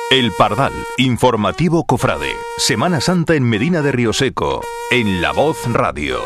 El Pardal, informativo cofrade. Semana Santa en Medina de Rioseco, en La Voz Radio.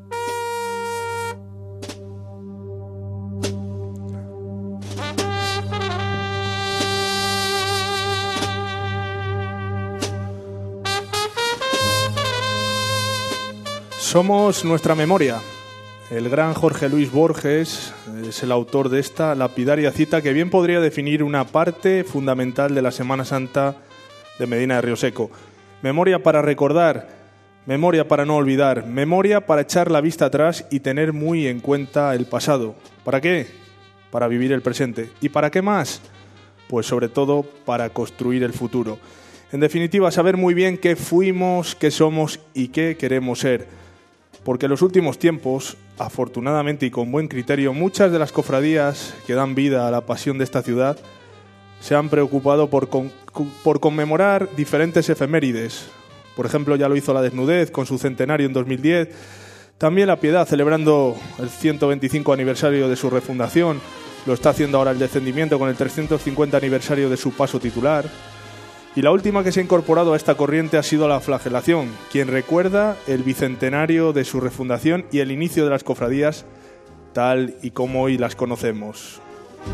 Somos nuestra memoria. El gran Jorge Luis Borges es el autor de esta lapidaria cita que bien podría definir una parte fundamental de la Semana Santa de Medina de Rioseco. Memoria para recordar, memoria para no olvidar, memoria para echar la vista atrás y tener muy en cuenta el pasado. ¿Para qué? Para vivir el presente. ¿Y para qué más? Pues sobre todo para construir el futuro. En definitiva, saber muy bien qué fuimos, qué somos y qué queremos ser. Porque en los últimos tiempos, afortunadamente y con buen criterio, muchas de las cofradías que dan vida a la pasión de esta ciudad se han preocupado por conmemorar diferentes efemérides. Por ejemplo, ya lo hizo la Desnudez con su centenario en 2010, también la Piedad celebrando el 125 aniversario de su refundación, lo está haciendo ahora el Descendimiento con el 350 aniversario de su paso titular. Y la última que se ha incorporado a esta corriente ha sido la Flagelación, quien recuerda el bicentenario de su refundación y el inicio de las cofradías tal y como hoy las conocemos.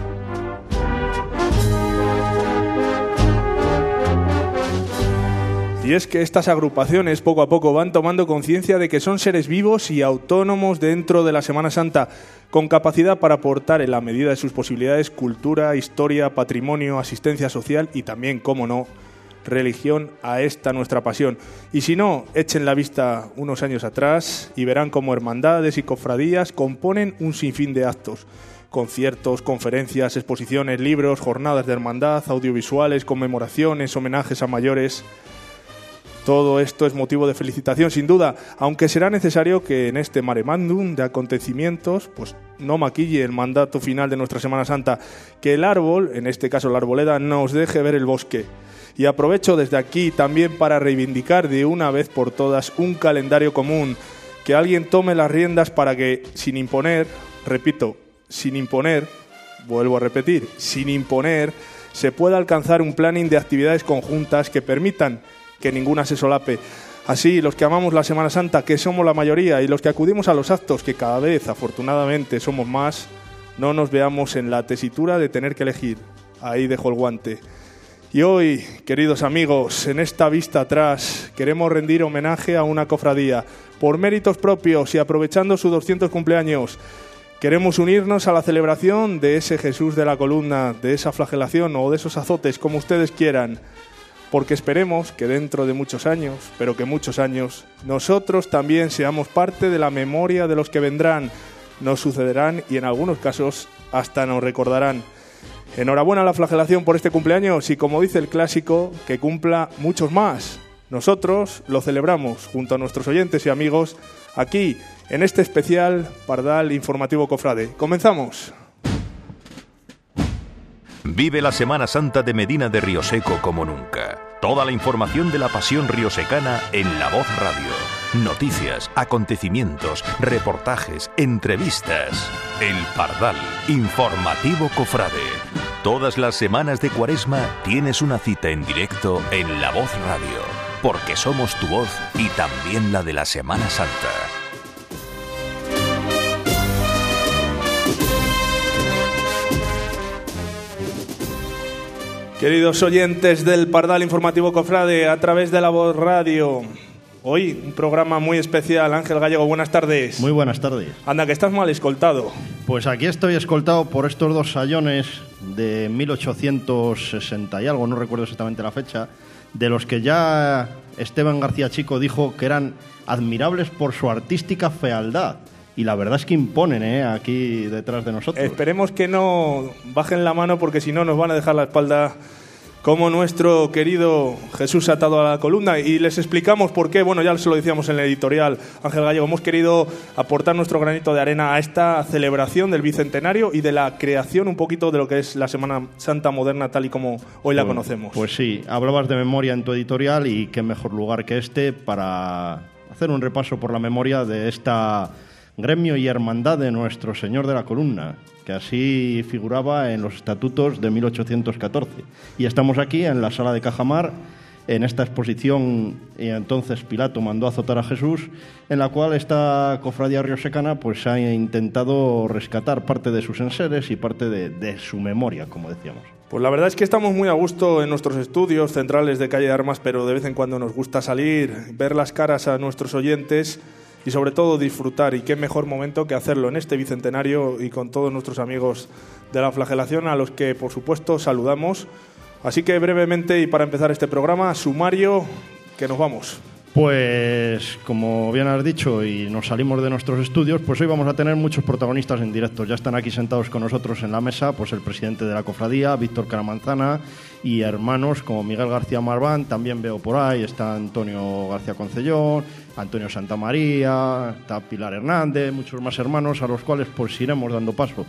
Y es que estas agrupaciones poco a poco van tomando conciencia de que son seres vivos y autónomos dentro de la Semana Santa, con capacidad para aportar en la medida de sus posibilidades cultura, historia, patrimonio, asistencia social y también, cómo no, religión a esta nuestra pasión. Y si no, echen la vista unos años atrás y verán cómo hermandades y cofradías componen un sinfín de actos. Conciertos, conferencias, exposiciones, libros, jornadas de hermandad, audiovisuales, conmemoraciones, homenajes a mayores. Todo esto es motivo de felicitación, sin duda, aunque será necesario que en este mare magnum de acontecimientos pues no maquille el mandato final de nuestra Semana Santa, que el árbol, en este caso la arboleda, nos deje ver el bosque. Y aprovecho desde aquí también para reivindicar de una vez por todas un calendario común, que alguien tome las riendas para que, sin imponer, repito, sin imponer, vuelvo a repetir, sin imponer, se pueda alcanzar un planning de actividades conjuntas que permitan que ninguna se solape. Así, los que amamos la Semana Santa, que somos la mayoría, y los que acudimos a los actos, que cada vez, afortunadamente, somos más, no nos veamos en la tesitura de tener que elegir. Ahí dejo el guante. Y hoy, queridos amigos, en esta vista atrás, queremos rendir homenaje a una cofradía. Por méritos propios y aprovechando su 200 cumpleaños, queremos unirnos a la celebración de ese Jesús de la columna, de esa flagelación o de esos azotes, como ustedes quieran. Porque esperemos que dentro de muchos años, pero que muchos años, nosotros también seamos parte de la memoria de los que vendrán, nos sucederán y en algunos casos hasta nos recordarán. Enhorabuena a la flagelación por este cumpleaños y, como dice el clásico, que cumpla muchos más. Nosotros lo celebramos junto a nuestros oyentes y amigos aquí en este especial Pardal Informativo Cofrade. ¡Comenzamos! Vive la Semana Santa de Medina de Rioseco como nunca. Toda la información de la pasión riosecana en La Voz Radio. Noticias, acontecimientos, reportajes, entrevistas. El Pardal, informativo cofrade. Todas las semanas de Cuaresma tienes una cita en directo en La Voz Radio. Porque somos tu voz y también la de la Semana Santa. Queridos oyentes del Pardal Informativo Cofrade, a través de La Voz Radio. Hoy un programa muy especial. Ángel Gallego, buenas tardes. Muy buenas tardes. Anda, que estás mal escoltado. Pues aquí estoy escoltado por estos dos sayones de 1860 y algo, no recuerdo exactamente la fecha, de los que ya Esteban García Chico dijo que eran admirables por su artística fealdad. Y la verdad es que imponen, aquí detrás de nosotros. Esperemos que no bajen la mano, porque si no nos van a dejar la espalda como nuestro querido Jesús atado a la columna. Y les explicamos por qué. Bueno, ya se lo decíamos en el editorial, Ángel Gallego, hemos querido aportar nuestro granito de arena a esta celebración del Bicentenario y de la creación un poquito de lo que es la Semana Santa moderna tal y como hoy la conocemos. Pues sí, hablabas de memoria en tu editorial y qué mejor lugar que este para hacer un repaso por la memoria de esta gremio y hermandad de Nuestro Señor de la Columna, que así figuraba en los estatutos de 1814. Y estamos aquí en la sala de Cajamar, en esta exposición, y entonces Pilato mandó azotar a Jesús, en la cual esta cofradía riosecana pues ha intentado rescatar parte de sus enseres y parte de su memoria, como decíamos. Pues la verdad es que estamos muy a gusto en nuestros estudios centrales de Calle de Armas, pero de vez en cuando nos gusta salir, ver las caras a nuestros oyentes y sobre todo disfrutar. Y qué mejor momento que hacerlo en este bicentenario y con todos nuestros amigos de la flagelación, a los que por supuesto saludamos. Así que brevemente, y para empezar este programa, sumario, que nos vamos. Pues, como bien has dicho, y nos salimos de nuestros estudios, pues hoy vamos a tener muchos protagonistas en directo. Ya están aquí sentados con nosotros en la mesa, pues el presidente de la cofradía, Víctor Caramanzana, y hermanos como Miguel García Marván. También veo por ahí, está Antonio García Concellón, Antonio Santamaría, está Pilar Hernández, muchos más hermanos a los cuales pues iremos dando paso.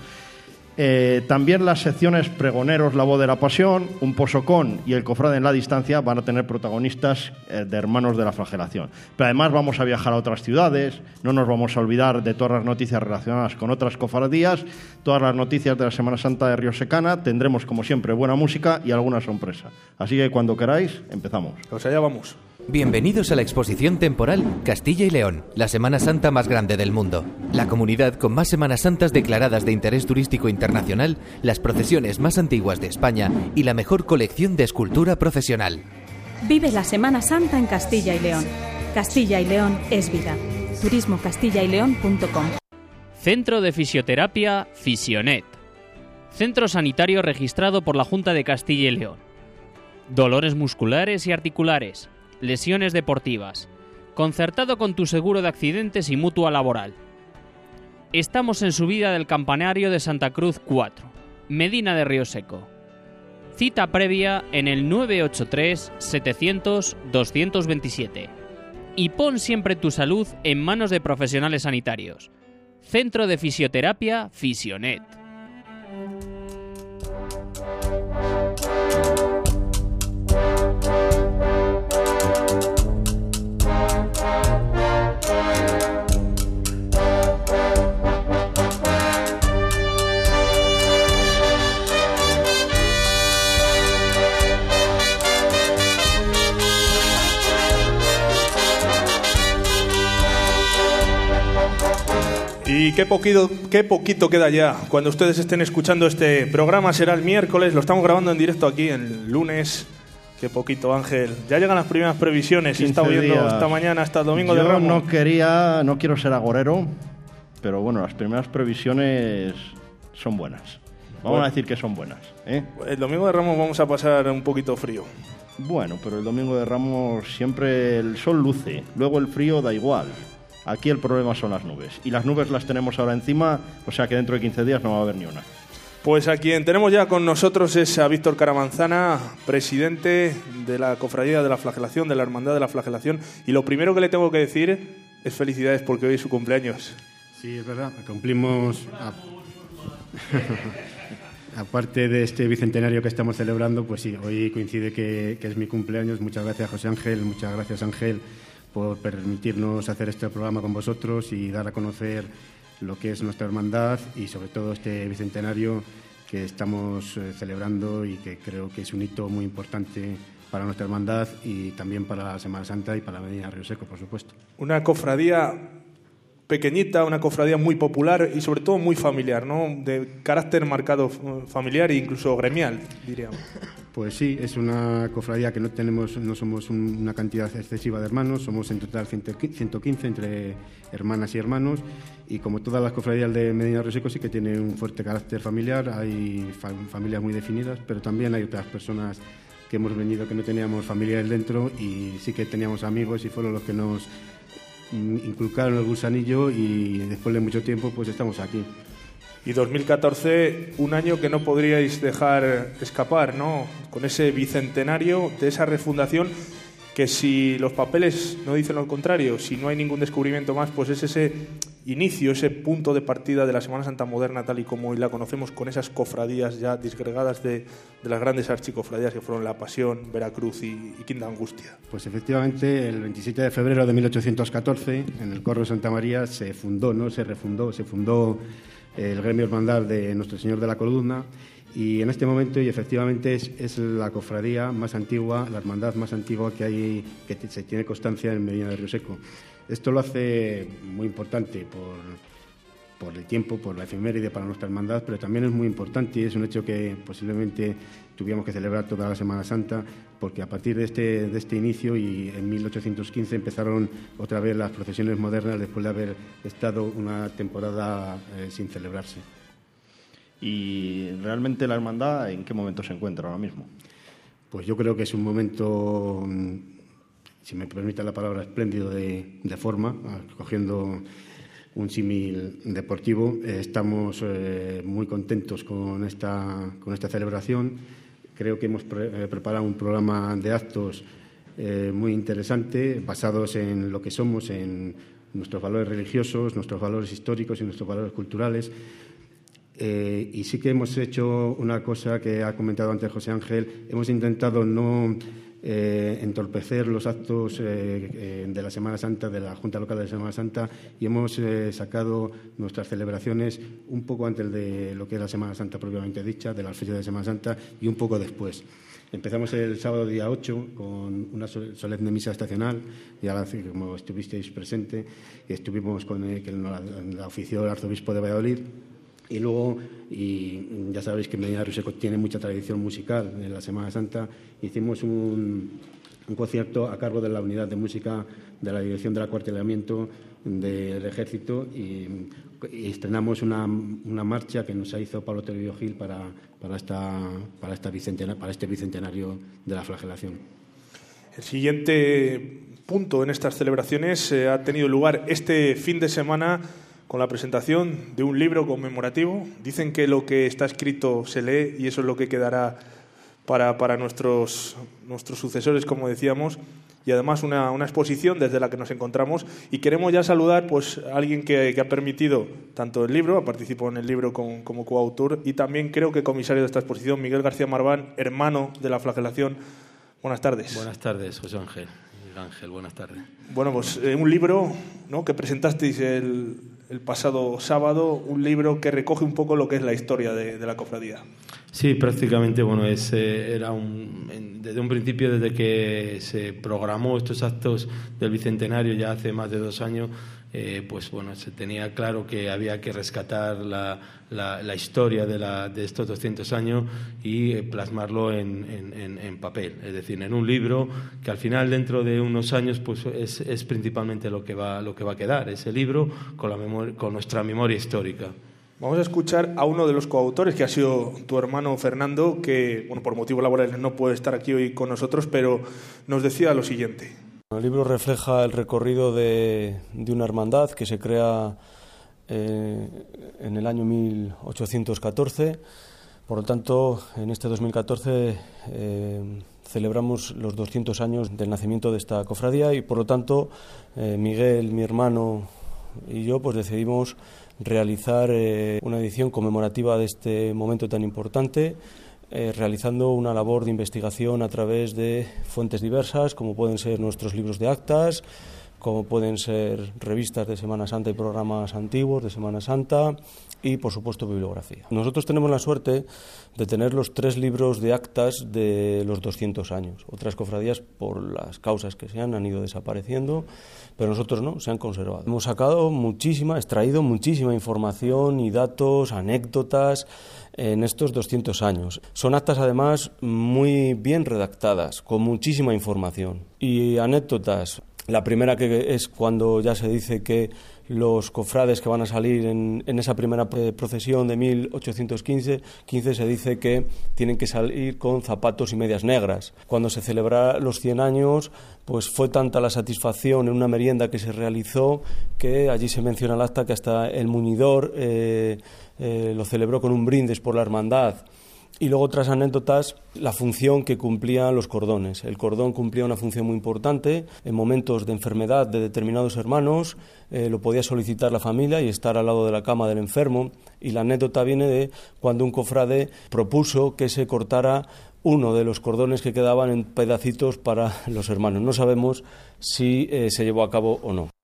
También las secciones Pregoneros, la voz de la pasión, Un posocón y El cofrade en la distancia van a tener protagonistas de hermanos de la flagelación. Pero además vamos a viajar a otras ciudades, no nos vamos a olvidar de todas las noticias relacionadas con otras cofradías, todas las noticias de la Semana Santa de Riosecana, tendremos como siempre buena música y alguna sorpresa. Así que cuando queráis, empezamos. Pues allá vamos. Bienvenidos a la exposición temporal Castilla y León, la Semana Santa más grande del mundo. La comunidad con más Semanas Santas declaradas de interés turístico internacional, las procesiones más antiguas de España y la mejor colección de escultura profesional. Vive la Semana Santa en Castilla y León. Castilla y León es vida. turismocastillaileón.com. Centro de Fisioterapia Fisionet. Centro sanitario registrado por la Junta de Castilla y León. Dolores musculares y articulares. Lesiones deportivas. Concertado con tu seguro de accidentes y mutua laboral. Estamos en subida del Campanario de Santa Cruz 4, Medina de Rioseco. Cita previa en el 983 700 227. Y pon siempre tu salud en manos de profesionales sanitarios. Centro de Fisioterapia Fisionet. Y qué poquito queda ya. Cuando ustedes estén escuchando este programa será el miércoles. Lo estamos grabando en directo aquí el lunes. Qué poquito, Ángel. Ya llegan las primeras previsiones. He estado viendo esta mañana hasta el domingo de Ramos. No quiero ser agorero, pero bueno, las primeras previsiones son buenas. Vamos a decir que son buenas, ¿eh? El domingo de Ramos vamos a pasar un poquito frío. Bueno, pero el domingo de Ramos siempre el sol luce. Luego el frío da igual. Aquí el problema son las nubes. Y las nubes las tenemos ahora encima, o sea que dentro de 15 días no va a haber ni una. Pues a quien tenemos ya con nosotros es a Víctor Caramanzana, presidente de la Cofradía de la Flagelación, de la Hermandad de la Flagelación. Y lo primero que le tengo que decir es felicidades porque hoy es su cumpleaños. Sí, es verdad. Cumplimos, aparte de este bicentenario que estamos celebrando, pues sí, hoy coincide que es mi cumpleaños. Muchas gracias, José Ángel. Muchas gracias, Ángel, por permitirnos hacer este programa con vosotros y dar a conocer lo que es nuestra hermandad y sobre todo este bicentenario que estamos celebrando y que creo que es un hito muy importante para nuestra hermandad y también para la Semana Santa y para la Medina de Rioseco, por supuesto. Una cofradía pequeñita, una cofradía muy popular y sobre todo muy familiar, ¿no? De carácter marcado familiar e incluso gremial, diríamos. Pues sí, es una cofradía que no somos una cantidad excesiva de hermanos, somos en total 115 entre hermanas y hermanos, y como todas las cofradías de Medina de Rioseco sí que tiene un fuerte carácter familiar, hay familias muy definidas, pero también hay otras personas que hemos venido que no teníamos familiares dentro y sí que teníamos amigos y fueron los que nos inculcaron el gusanillo y después de mucho tiempo pues estamos aquí. Y 2014, un año que no podríais dejar escapar, ¿no? Con ese bicentenario de esa refundación que si los papeles no dicen lo contrario, si no hay ningún descubrimiento más, pues es ese inicio, ese punto de partida de la Semana Santa moderna tal y como hoy la conocemos, con esas cofradías ya disgregadas de las grandes archicofradías que fueron La Pasión, Veracruz y Quinta Angustia. Pues efectivamente, el 27 de febrero de 1814, en el Corro de Santa María, se fundó el gremio hermandad de Nuestro Señor de la Columna, y en este momento, y efectivamente, es la cofradía más antigua, la hermandad más antigua que hay, que se tiene constancia en Medina de Rioseco. Esto lo hace muy importante por el tiempo, por la efeméride para nuestra hermandad, pero también es muy importante y es un hecho que posiblemente tuviéramos que celebrar toda la Semana Santa, porque a partir de este inicio, y en 1815 empezaron otra vez las procesiones modernas después de haber estado una temporada sin celebrarse. ¿Y realmente la hermandad en qué momento se encuentra ahora mismo? Pues yo creo que es un momento, si me permite la palabra, espléndido de forma, cogiendo un símil deportivo. Estamos muy contentos con esta celebración. Creo que hemos preparado un programa de actos muy interesante, basados en lo que somos, en nuestros valores religiosos, nuestros valores históricos y nuestros valores culturales. Y sí que hemos hecho una cosa que ha comentado antes José Ángel. Hemos intentado no entorpecer los actos de la Semana Santa, de la Junta Local de Semana Santa, y hemos sacado nuestras celebraciones un poco antes de lo que es la Semana Santa propiamente dicha, de las fechas de Semana Santa, y un poco después. Empezamos el sábado día 8 con una solemne misa estacional, ya como estuvisteis presente, estuvimos con que la ofició el arzobispo de Valladolid. Y luego, y ya sabéis que Medina de Rioseco tiene mucha tradición musical en la Semana Santa, hicimos un concierto a cargo de la unidad de música de la Dirección del Acuartelamiento del Ejército, y estrenamos una marcha que nos hizo Pablo Toribio Gil para este bicentenario de la flagelación. El siguiente punto en estas celebraciones ha tenido lugar este fin de semana con la presentación de un libro conmemorativo. Dicen que lo que está escrito se lee, y eso es lo que quedará para nuestros sucesores, como decíamos, y además una exposición desde la que nos encontramos. Y queremos ya saludar pues, a alguien que ha permitido tanto el libro, participó en el libro como coautor, y también creo que comisario de esta exposición, Miguel García Marván, hermano de la flagelación. Buenas tardes. Buenas tardes, José Ángel. Ángel, buenas tardes. Bueno, pues un libro, ¿no?, que presentasteis el pasado sábado, un libro que recoge un poco lo que es la historia de la cofradía. Sí, prácticamente, bueno, era desde un principio, desde que se programó estos actos del Bicentenario ya hace más de 2 años, pues bueno, se tenía claro que había que rescatar la historia de estos 200 años y plasmarlo en papel, es decir, en un libro que al final, dentro de unos años, pues es principalmente lo que va a quedar, ese libro con nuestra memoria histórica. Vamos a escuchar a uno de los coautores, que ha sido tu hermano Fernando, que bueno, por motivos laborales no puede estar aquí hoy con nosotros, pero nos decía lo siguiente. El libro refleja el recorrido de una hermandad que se crea en el año 1814. Por lo tanto, en este 2014 celebramos los 200 años del nacimiento de esta cofradía, y por lo tanto Miguel, mi hermano, y yo pues decidimos realizar una edición conmemorativa de este momento tan importante, realizando una labor de investigación a través de fuentes diversas, como pueden ser nuestros libros de actas, como pueden ser revistas de Semana Santa y programas antiguos de Semana Santa, y por supuesto bibliografía. Nosotros tenemos la suerte de tener los 3 libros de actas de los 200 años. Otras cofradías, por las causas que sean, han ido desapareciendo, pero nosotros no, se han conservado. Hemos extraído muchísima información y datos, anécdotas en estos 200 años. Son actas además muy bien redactadas, con muchísima información y anécdotas. La primera, que es cuando ya se dice que los cofrades que van a salir en esa primera procesión de 1815 se dice que tienen que salir con zapatos y medias negras. Cuando se celebra los 100 años, pues fue tanta la satisfacción en una merienda que se realizó que allí se menciona el acta que hasta el muñidor lo celebró con un brindis por la hermandad. Y luego otras anécdotas, la función que cumplían los cordones. El cordón cumplía una función muy importante. En momentos de enfermedad de determinados hermanos lo podía solicitar la familia y estar al lado de la cama del enfermo. Y la anécdota viene de cuando un cofrade propuso que se cortara uno de los cordones que quedaban en pedacitos para los hermanos. No sabemos si se llevó a cabo o no.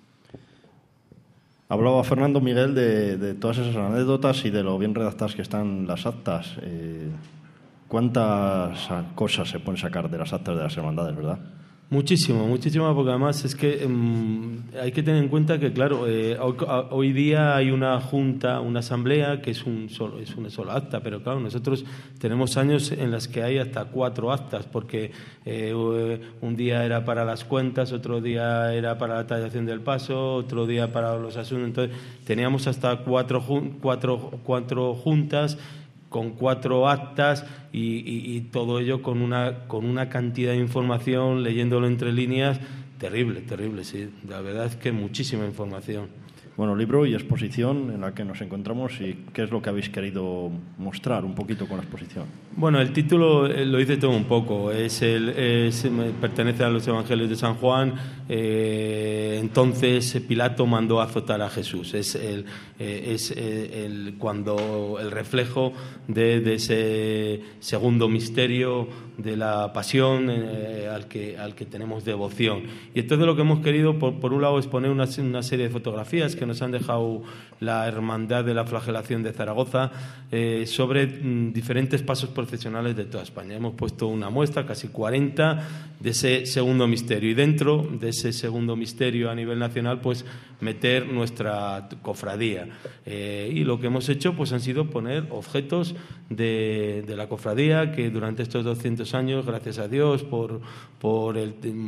Hablaba Fernando Miguel de todas esas anécdotas y de lo bien redactadas que están las actas. ¿Cuántas cosas se pueden sacar de las actas de las hermandades, verdad? Muchísimo, porque además es que hay que tener en cuenta que, claro, hoy día hay una junta, una asamblea que es una sola acta, pero claro, nosotros tenemos años en las que hay hasta 4 actas, porque un día era para las cuentas, otro día era para la tallación del paso, otro día para los asuntos, entonces teníamos hasta 4 juntas con 4 actas y todo ello con una cantidad de información, leyéndolo entre líneas, terrible, sí. La verdad es que muchísima información. Bueno, libro y exposición en la que nos encontramos, y ¿qué es lo que habéis querido mostrar un poquito con la exposición? Bueno, el título lo dice todo un poco. Pertenece a los Evangelios de San Juan. Entonces Pilato mandó azotar a Jesús. Es cuando el reflejo de ese segundo misterio de la pasión al que tenemos devoción. Y entonces lo que hemos querido, por un lado, es poner una serie de fotografías que nos han dejado la Hermandad de la Flagelación de Zaragoza sobre diferentes pasos procesionales de toda España. Hemos puesto una muestra, casi 40, de ese segundo misterio, y dentro de ese segundo misterio a nivel nacional, pues meter nuestra cofradía. Y lo que hemos hecho pues han sido poner objetos de la cofradía que durante estos 200 años, gracias a Dios, por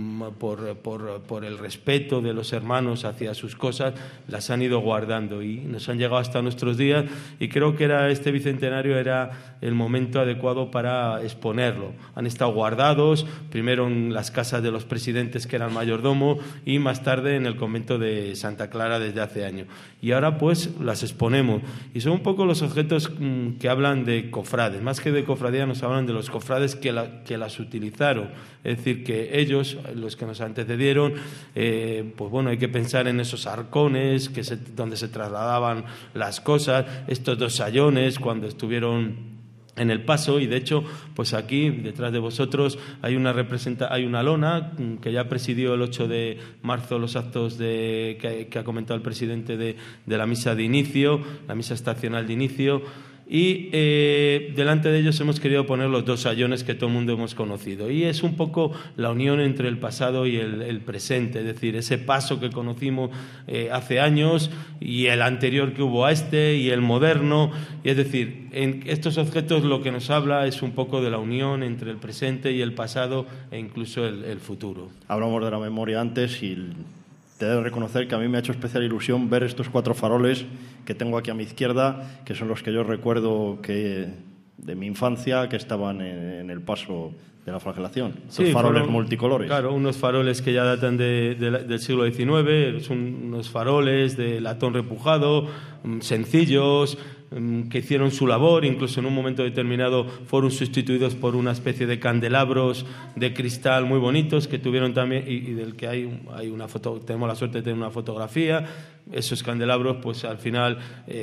el respeto de los hermanos hacia sus cosas, las han ido guardando y nos han llegado hasta nuestros días, y creo que este bicentenario era el momento adecuado para exponerlo. Han estado guardados primero en las casas de los presidentes, que eran mayordomo, y más tarde en el convento de Santa Clara desde hace años, y ahora pues las exponemos, y son un poco los objetos que hablan de cofrades. Más que de cofradía, nos hablan de los cofrades que las utilizaron, es decir, que ellos, los que nos antecedieron, pues bueno, hay que pensar en esos arcones donde se trasladaban las cosas, estos 2 sayones cuando estuvieron en el paso, y de hecho pues aquí detrás de vosotros hay una lona que ya presidió el 8 de marzo los actos que ha comentado el presidente de la misa de inicio, la misa estacional de inicio, y delante de ellos hemos querido poner los 2 sayones que todo el mundo hemos conocido, y es un poco la unión entre el pasado y el presente, es decir, ese paso que conocimos hace años y el anterior que hubo a y el moderno, y es decir, en estos objetos lo que nos habla es un poco de la unión entre el presente y el pasado e incluso el futuro. Hablamos de la memoria antes, y te debo reconocer que a mí me ha hecho especial ilusión ver estos 4 faroles que tengo aquí a mi izquierda, que son los que yo recuerdo de mi infancia, que estaban en el paso de la flagelación. Sí, faroles multicolores. Claro, unos faroles que ya datan del siglo XIX, son unos faroles de latón repujado, sencillos, que hicieron su labor, incluso en un momento determinado fueron sustituidos por una especie de candelabros de cristal muy bonitos que tuvieron también, y del que hay una foto, tenemos la suerte de tener una fotografía. Esos candelabros, pues al final,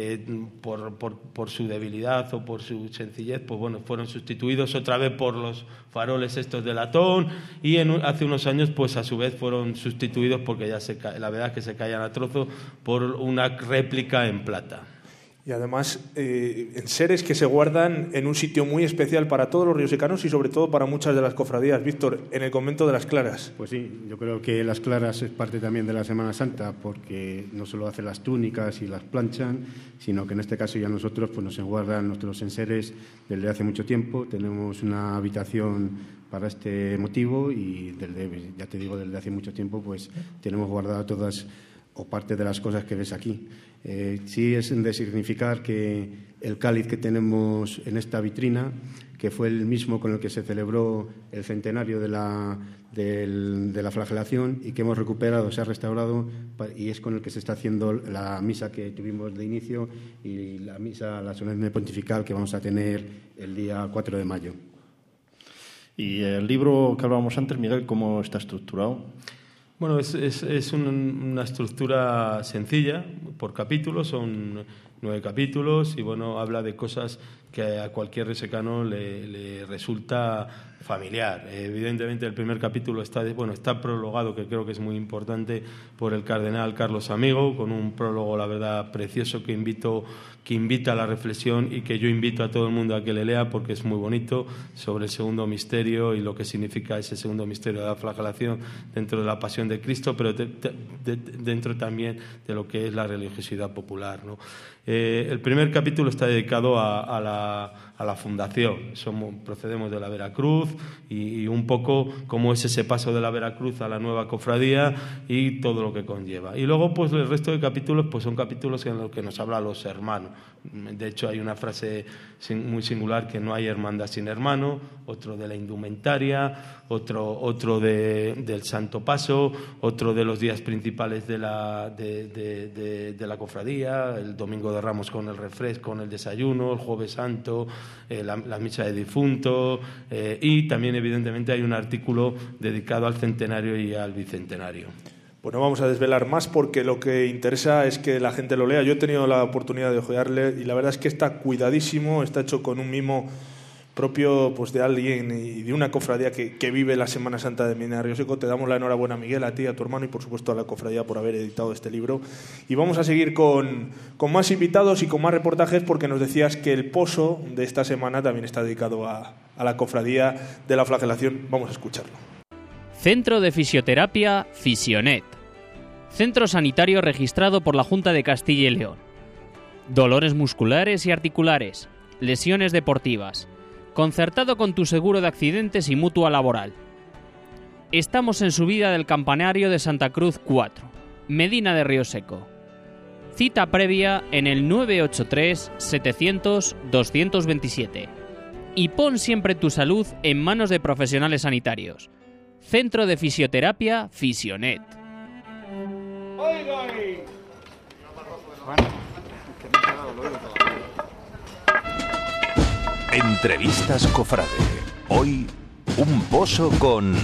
por su debilidad o por su sencillez, pues bueno, fueron sustituidos otra vez por los faroles estos de latón, y hace unos años, pues a su vez fueron sustituidos, porque ya la verdad es que se caían a trozos, por una réplica en plata. Y además, en seres que se guardan en un sitio muy especial para todos los riosecanos y sobre todo para muchas de las cofradías. Víctor, en el convento de las Claras. Pues sí, yo creo que las Claras es parte también de la Semana Santa, porque no solo hace las túnicas y las planchan, sino que en este caso ya nosotros pues nos guardan nuestros enseres desde hace mucho tiempo. Tenemos una habitación para este motivo, y desde hace mucho tiempo pues tenemos guardado todas o parte de las cosas que ves aquí. Sí es de significar que el cáliz que tenemos en esta vitrina, que fue el mismo con el que se celebró el centenario de la flagelación y que hemos recuperado, se ha restaurado y es con el que se está haciendo la misa que tuvimos de inicio y la solemne pontifical que vamos a tener el día 4 de mayo. Y el libro que hablábamos antes, Miguel, ¿cómo está estructurado? Bueno, es una estructura sencilla, por capítulos, son 9 capítulos y bueno, habla de cosas que a cualquier resecano le resulta familiar. Evidentemente el primer capítulo está prologado, que creo que es muy importante, por el cardenal Carlos Amigo, con un prólogo, la verdad, precioso que invita a la reflexión y que yo invito a todo el mundo a que le lea porque es muy bonito, sobre el segundo misterio y lo que significa ese segundo misterio de la flagelación dentro de la pasión de Cristo, pero dentro también de lo que es la religiosidad popular, ¿no? El primer capítulo está dedicado a la fundación. Procedemos de la Veracruz y un poco cómo es ese paso de la Veracruz a la nueva cofradía y todo lo que conlleva. Y luego pues el resto de capítulos pues son capítulos en los que nos habla los hermanos. De hecho hay una frase muy singular, que no hay hermandad sin hermano, otro de la indumentaria, otro del Santo Paso, otro de los días principales de la cofradía, el Domingo de Ramos con el refresco, con el desayuno, el Jueves Santo, la misa de difunto, y también evidentemente hay un artículo dedicado al centenario y al bicentenario. Pues no vamos a desvelar más porque lo que interesa es que la gente lo lea. Yo he tenido la oportunidad de ojearle y la verdad es que está cuidadísimo, está hecho con un mimo propio pues de alguien y de una cofradía que vive la Semana Santa de Medina de Rioseco. Te damos la enhorabuena, Miguel, a ti, a tu hermano y por supuesto a la cofradía por haber editado este libro. Y vamos a seguir con más invitados y con más reportajes porque nos decías que el pozo de esta semana también está dedicado a la cofradía de la flagelación. Vamos a escucharlo. Centro de Fisioterapia Fisionet. Centro sanitario registrado por la Junta de Castilla y León. Dolores musculares y articulares. Lesiones deportivas. Concertado con tu seguro de accidentes y mutua laboral. Estamos en subida del Campanario de Santa Cruz 4, Medina de Rioseco. Cita previa en el 983 700 227. Y pon siempre tu salud en manos de profesionales sanitarios. Centro de Fisioterapia Fisionet. Entrevistas Cofrade. Hoy, un pozo con...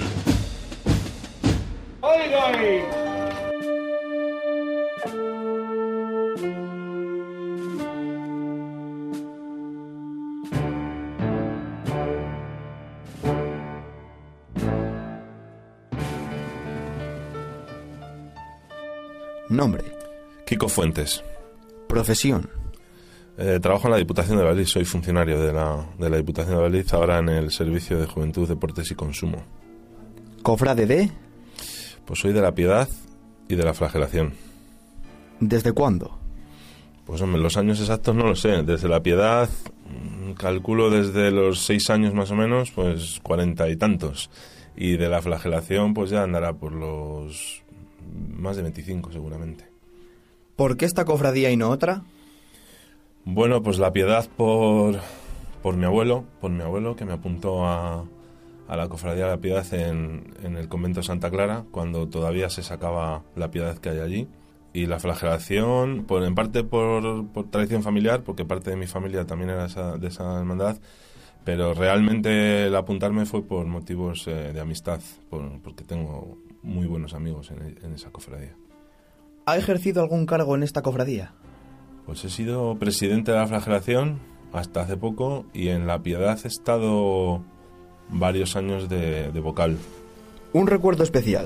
Nombre: Kiko Fuentes. Profesión: trabajo en la Diputación de Valladolid, soy funcionario de la Diputación de Valladolid, ahora en el Servicio de Juventud, Deportes y Consumo. ¿Cofrade de? Pues soy de la Piedad y de la Flagelación. ¿Desde cuándo? Pues hombre, los años exactos no lo sé. Desde la Piedad, calculo desde los 6 años más o menos, pues 40 y tantos. Y de la Flagelación pues ya andará por los más de 25 seguramente. ¿Por qué esta cofradía y no otra? Bueno, pues la Piedad por mi abuelo que me apuntó a la cofradía de la Piedad en el convento de Santa Clara, cuando todavía se sacaba la Piedad que hay allí. Y la Flagelación, en parte por tradición familiar, porque parte de mi familia también era de esa hermandad, pero realmente el apuntarme fue por motivos de amistad, porque tengo muy buenos amigos en esa cofradía. ¿Ha ejercido algún cargo en esta cofradía? Pues he sido presidente de la Flagelación hasta hace poco y en la Piedad he estado varios años de vocal. ¿Un recuerdo especial?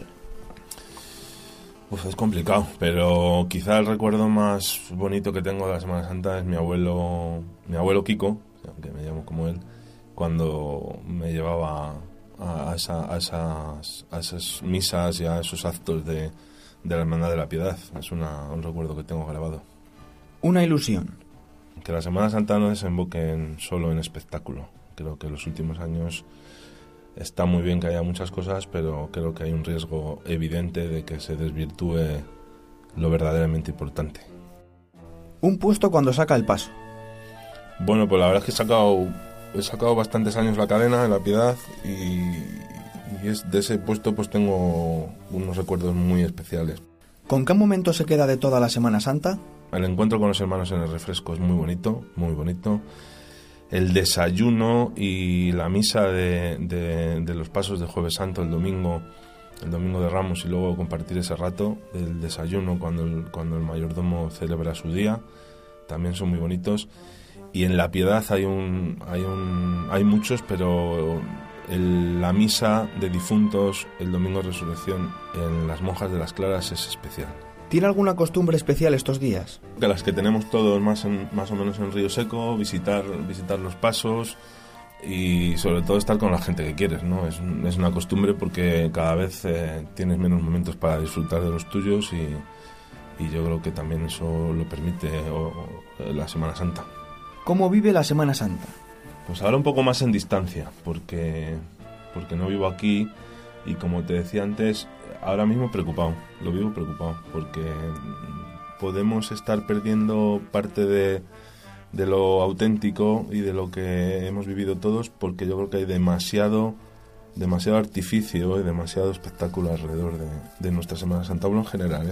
Es complicado, pero quizá el recuerdo más bonito que tengo de la Semana Santa es mi abuelo Kiko, aunque me llamo como él, cuando me llevaba a esas misas y a esos actos de la Hermandad de la Piedad. Es un recuerdo que tengo grabado. Una ilusión: que la Semana Santa no desemboque solo en espectáculo. Creo que en los últimos años está muy bien que haya muchas cosas, pero creo que hay un riesgo evidente de que se desvirtúe lo verdaderamente importante. Un puesto cuando saca el paso. Bueno, pues la verdad es que he sacado bastantes años la cadena en La Piedad y de ese puesto pues tengo unos recuerdos muy especiales. ¿Con qué momento se queda de toda la Semana Santa? El encuentro con los hermanos en el refresco es muy bonito, muy bonito. El desayuno y la misa de los pasos de Jueves Santo el domingo de Ramos, y luego compartir ese rato del desayuno cuando el mayordomo celebra su día, también son muy bonitos. Y en La Piedad hay muchos, pero la misa de difuntos el domingo de Resurrección en las Monjas de las Claras es especial. ¿Tiene alguna costumbre especial estos días? De las que tenemos todos más o menos en Río Seco, visitar los pasos y sobre todo estar con la gente que quieres, ¿no? Es una costumbre porque cada vez tienes menos momentos para disfrutar de los tuyos y yo creo que también eso lo permite la Semana Santa. ¿Cómo vive la Semana Santa? Pues ahora un poco más en distancia, porque no vivo aquí y como te decía antes, ahora mismo lo vivo preocupado, porque podemos estar perdiendo parte de lo auténtico y de lo que hemos vivido todos, porque yo creo que hay demasiado artificio y demasiado espectáculo alrededor de nuestra Semana Santa, hablo en general,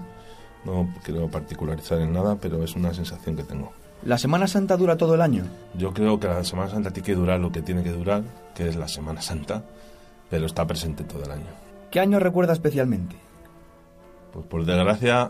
no quiero particularizar en nada, pero es una sensación que tengo. ¿La Semana Santa dura todo el año? Yo creo que la Semana Santa tiene que durar lo que tiene que durar, que es la Semana Santa, pero está presente todo el año. ¿Qué año recuerda especialmente? Pues por desgracia,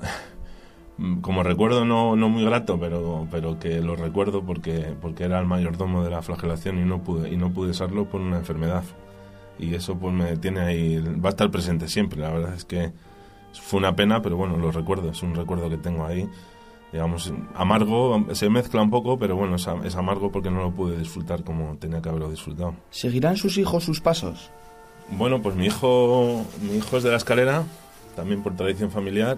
como recuerdo no muy grato, pero que lo recuerdo porque era el mayordomo de la flagelación y no pude serlo por una enfermedad. Y eso pues me tiene ahí, va a estar presente siempre. La verdad es que fue una pena, pero bueno, lo recuerdo, es un recuerdo que tengo ahí. Digamos, amargo, se mezcla un poco, pero bueno, es amargo porque no lo pude disfrutar como tenía que haberlo disfrutado. ¿Seguirán sus hijos sus pasos? Bueno, pues mi hijo es de La Escalera, también por tradición familiar,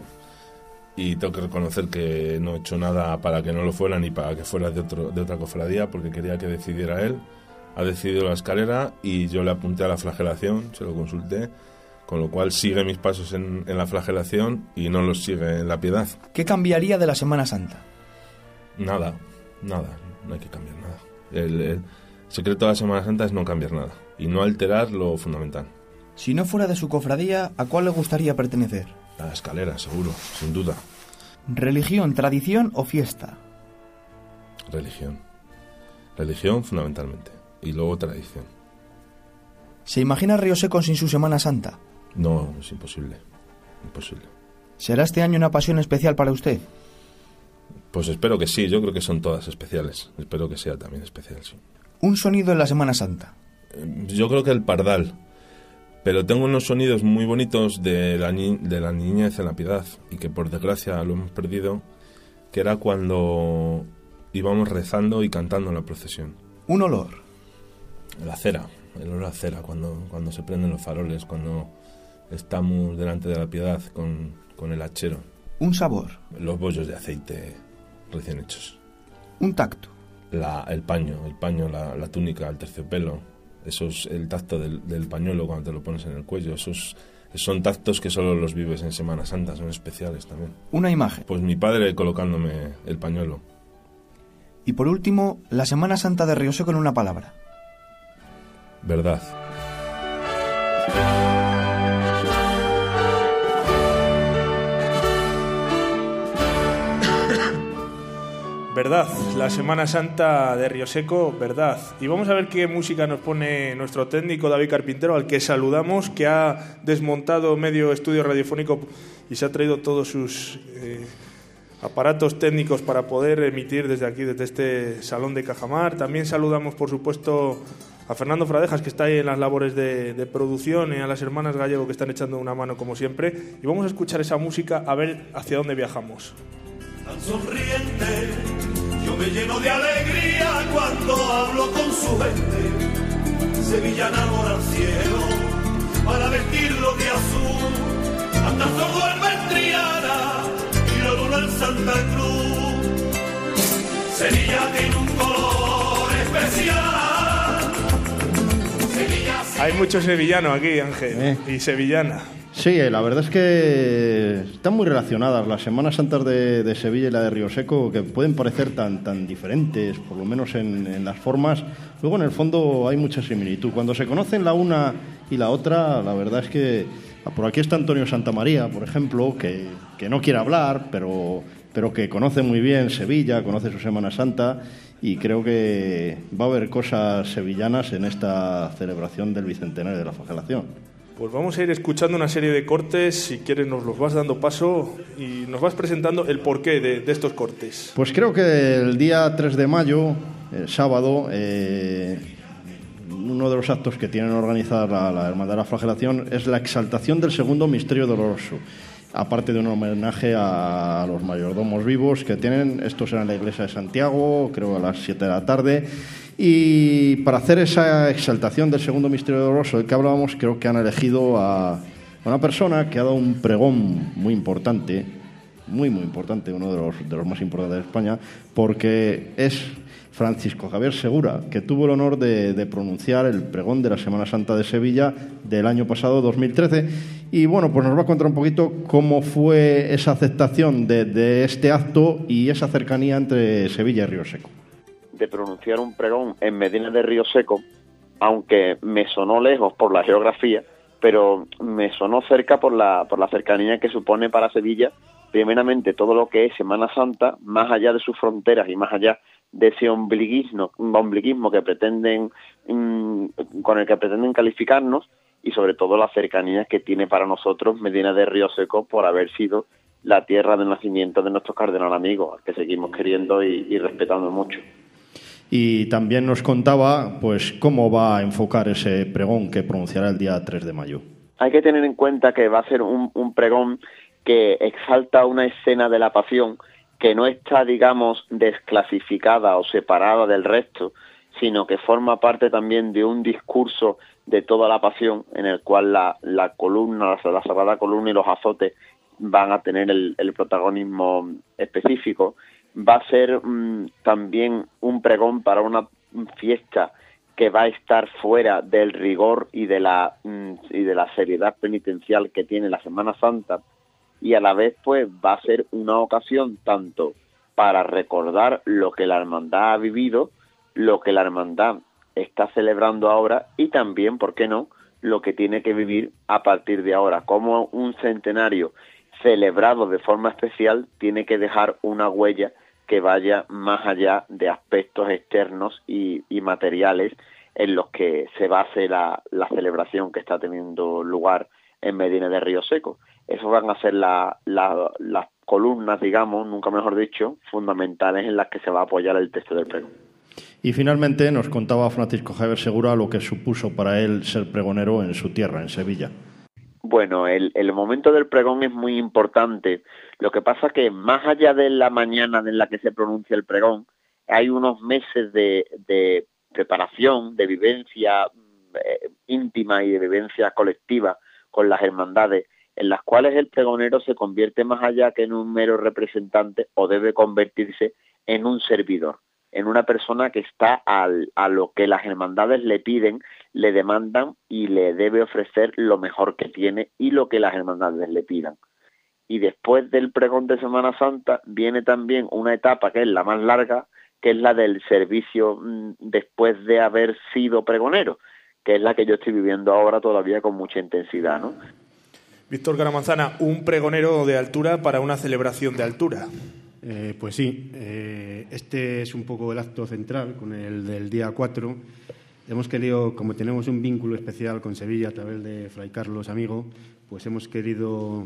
y tengo que reconocer que no he hecho nada para que no lo fuera ni para que fuera de otra cofradía, porque quería que decidiera él. Ha decidido La Escalera y yo le apunté a la flagelación, se lo consulté, con lo cual sigue mis pasos en la flagelación y no los sigue en La Piedad. ¿Qué cambiaría de la Semana Santa? Nada, no hay que cambiar nada. El secreto de la Semana Santa es no cambiar nada y no alterar lo fundamental. Si no fuera de su cofradía, ¿a cuál le gustaría pertenecer? A La Escalera, seguro, sin duda. ¿Religión, tradición o fiesta? Religión fundamentalmente y luego tradición. ¿Se imagina Río Seco sin su Semana Santa? No, es imposible. ¿Será este año una pasión especial para usted? Pues espero que sí, yo creo que son todas especiales. Espero que sea también especial, sí. ¿Un sonido en la Semana Santa? Yo creo que el pardal. Pero tengo unos sonidos muy bonitos de la niñez en La Piedad y que por desgracia lo hemos perdido, que era cuando íbamos rezando y cantando en la procesión. ¿Un olor? La cera. El olor a cera, cuando se prenden los faroles, cuando estamos delante de La Piedad con el hachero. ¿Un sabor? Los bollos de aceite recién hechos. ¿Un tacto? El paño, la túnica, el terciopelo. Eso es el tacto del pañuelo cuando te lo pones en el cuello. Esos son tactos que solo los vives en Semana Santa, son especiales también. ¿Una imagen? Pues mi padre colocándome el pañuelo. Y por último, la Semana Santa de Río Seco en una palabra. Verdad. Verdad, la Semana Santa de Río Seco, verdad. Y vamos a ver qué música nos pone nuestro técnico David Carpintero, al que saludamos, que ha desmontado medio estudio radiofónico y se ha traído todos sus aparatos técnicos para poder emitir desde aquí, desde este salón de Cajamar. También saludamos, por supuesto, a Fernando Fradejas, que está ahí en las labores de producción, y a las hermanas Gallego, que están echando una mano como siempre. Y vamos a escuchar esa música a ver hacia dónde viajamos. Tan sonriente, yo me lleno de alegría cuando hablo con su gente. Sevillana amor al cielo, para vestirlo de azul. Anda sordo en Triana y la luna en Santa Cruz. Sevilla tiene un color especial. Hay mucho sevillano aquí, Ángel, y sevillana. Sí, la verdad es que están muy relacionadas las Semanas Santas de Sevilla y la de Río Seco, que pueden parecer tan diferentes, por lo menos en las formas. Luego, en el fondo, hay mucha similitud. Cuando se conocen la una y la otra, la verdad es que por aquí está Antonio Santamaría, por ejemplo, que no quiere hablar, pero que conoce muy bien Sevilla, conoce su Semana Santa, y creo que va a haber cosas sevillanas en esta celebración del Bicentenario de la Flagelación. Pues vamos a ir escuchando una serie de cortes, si quieres nos los vas dando paso y nos vas presentando el porqué de estos cortes. Pues creo que el día 3 de mayo, el sábado, uno de los actos que tienen organizada la Hermandad de la Flagelación es la exaltación del segundo misterio doloroso, aparte de un homenaje a los mayordomos vivos que tienen. Esto será en la iglesia de Santiago, creo a las 7 de la tarde. Y para hacer esa exaltación del segundo misterio doloroso del que hablábamos, creo que han elegido a una persona que ha dado un pregón muy importante, muy importante, uno de los más importantes de España, porque es Francisco Javier Segura, que tuvo el honor de pronunciar el pregón de la Semana Santa de Sevilla del año pasado, 2013. Y bueno, pues nos va a contar un poquito cómo fue esa aceptación de este acto y esa cercanía entre Sevilla y Río Seco. De pronunciar un pregón en Medina de Río Seco, aunque me sonó lejos por la geografía, pero me sonó cerca por la cercanía que supone para Sevilla, primeramente todo lo que es Semana Santa, más allá de sus fronteras y más allá de ese ombliguismo que pretenden con el que pretenden calificarnos, y sobre todo la cercanía que tiene para nosotros Medina de Río Seco por haber sido la tierra de nacimiento de nuestro cardenal amigo, al que seguimos queriendo y respetando mucho. Y también nos contaba pues cómo va a enfocar ese pregón que pronunciará el día 3 de mayo. Hay que tener en cuenta que va a ser un pregón que exalta una escena de la pasión que no está, digamos, desclasificada o separada del resto, sino que forma parte también de un discurso de toda la pasión, en el cual la columna, la sagrada columna y los azotes van a tener el protagonismo específico. Va a ser también un pregón para una fiesta que va a estar fuera del rigor y de la seriedad penitencial que tiene la Semana Santa, y a la vez pues va a ser una ocasión tanto para recordar lo que la hermandad ha vivido, lo que la hermandad está celebrando ahora, y también, ¿por qué no?, lo que tiene que vivir a partir de ahora, como un centenario celebrado de forma especial tiene que dejar una huella que vaya más allá de aspectos externos y materiales en los que se base la celebración que está teniendo lugar en Medina de Río Seco. Eso van a ser las columnas, digamos, nunca mejor dicho, fundamentales en las que se va a apoyar el texto del pregón. Y finalmente nos contaba Francisco Javier Segura lo que supuso para él ser pregonero en su tierra, en Sevilla. Bueno, el momento del pregón es muy importante. Lo que pasa que más allá de la mañana en la que se pronuncia el pregón, hay unos meses de preparación, de vivencia íntima y de vivencia colectiva con las hermandades, en las cuales el pregonero se convierte más allá que en un mero representante, o debe convertirse en un servidor, en una persona que está a lo que las hermandades le piden, le demandan, y le debe ofrecer lo mejor que tiene y lo que las hermandades le pidan. Y después del pregón de Semana Santa viene también una etapa que es la más larga, que es la del servicio después de haber sido pregonero, que es la que yo estoy viviendo ahora todavía con mucha intensidad, ¿no? Víctor Garamanzana, un pregonero de altura para una celebración de altura. Pues sí, este es un poco el acto central con el del día 4. Hemos querido, como tenemos un vínculo especial con Sevilla a través de Fray Carlos Amigo, pues hemos querido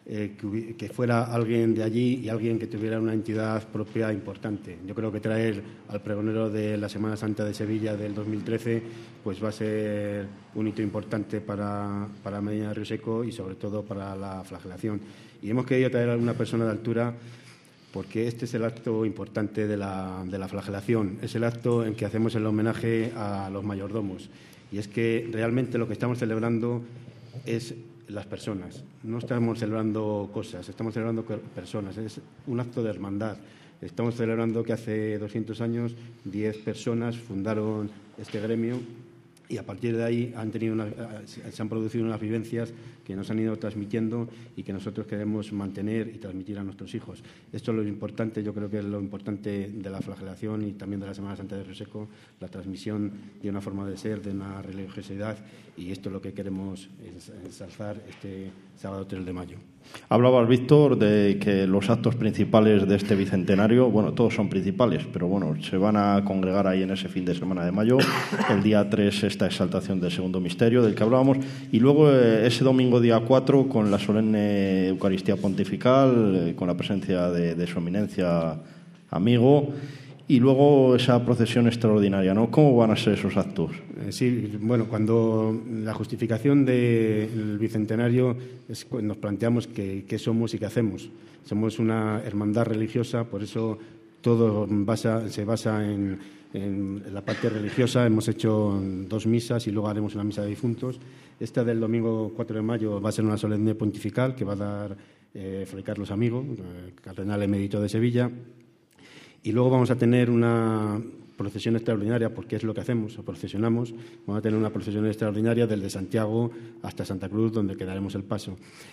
que fuera alguien de allí y alguien que tuviera una entidad propia importante. Yo creo que traer al pregonero de la Semana Santa de Sevilla del 2013 pues va a ser un hito importante para Medina de Río Seco y sobre todo para la flagelación. Y hemos querido traer a una persona de altura porque este es el acto importante de la flagelación, es el acto en que hacemos el homenaje a los mayordomos. Y es que realmente lo que estamos celebrando es las personas. No estamos celebrando cosas, estamos celebrando personas. Es un acto de hermandad. Estamos celebrando que hace 200 años 10 personas fundaron este gremio y a partir de ahí se han producido unas vivencias que nos han ido transmitiendo y que nosotros queremos mantener y transmitir a nuestros hijos. Esto es lo importante, yo creo que es lo importante de la flagelación y también de la Semana Santa de Río Seco, la transmisión de una forma de ser, de una religiosidad, y esto es lo que queremos ensalzar este sábado 3 de mayo. Hablabas, Víctor, de que los actos principales de este bicentenario, bueno, todos son principales, pero bueno, se van a congregar ahí en ese fin de semana de mayo. El día 3, esta exaltación del segundo misterio del que hablábamos, y luego ese domingo día 4 con la solemne Eucaristía Pontifical, con la presencia de su eminencia amigo, y luego esa procesión extraordinaria, ¿no? ¿Cómo van a ser esos actos? Sí, bueno, cuando la justificación del bicentenario es cuando nos planteamos qué somos y qué hacemos. Somos una hermandad religiosa, por eso todo se basa en la parte religiosa. Hemos hecho 2 misas y luego haremos una misa de difuntos. Esta del domingo 4 de mayo va a ser una solemne pontifical que va a dar Fray Carlos Amigo, cardenal emérito de Sevilla. Y luego vamos a tener una procesión extraordinaria, porque es lo que hacemos, procesionamos. Vamos a tener una procesión extraordinaria desde Santiago hasta Santa Cruz, donde quedaremos el paso.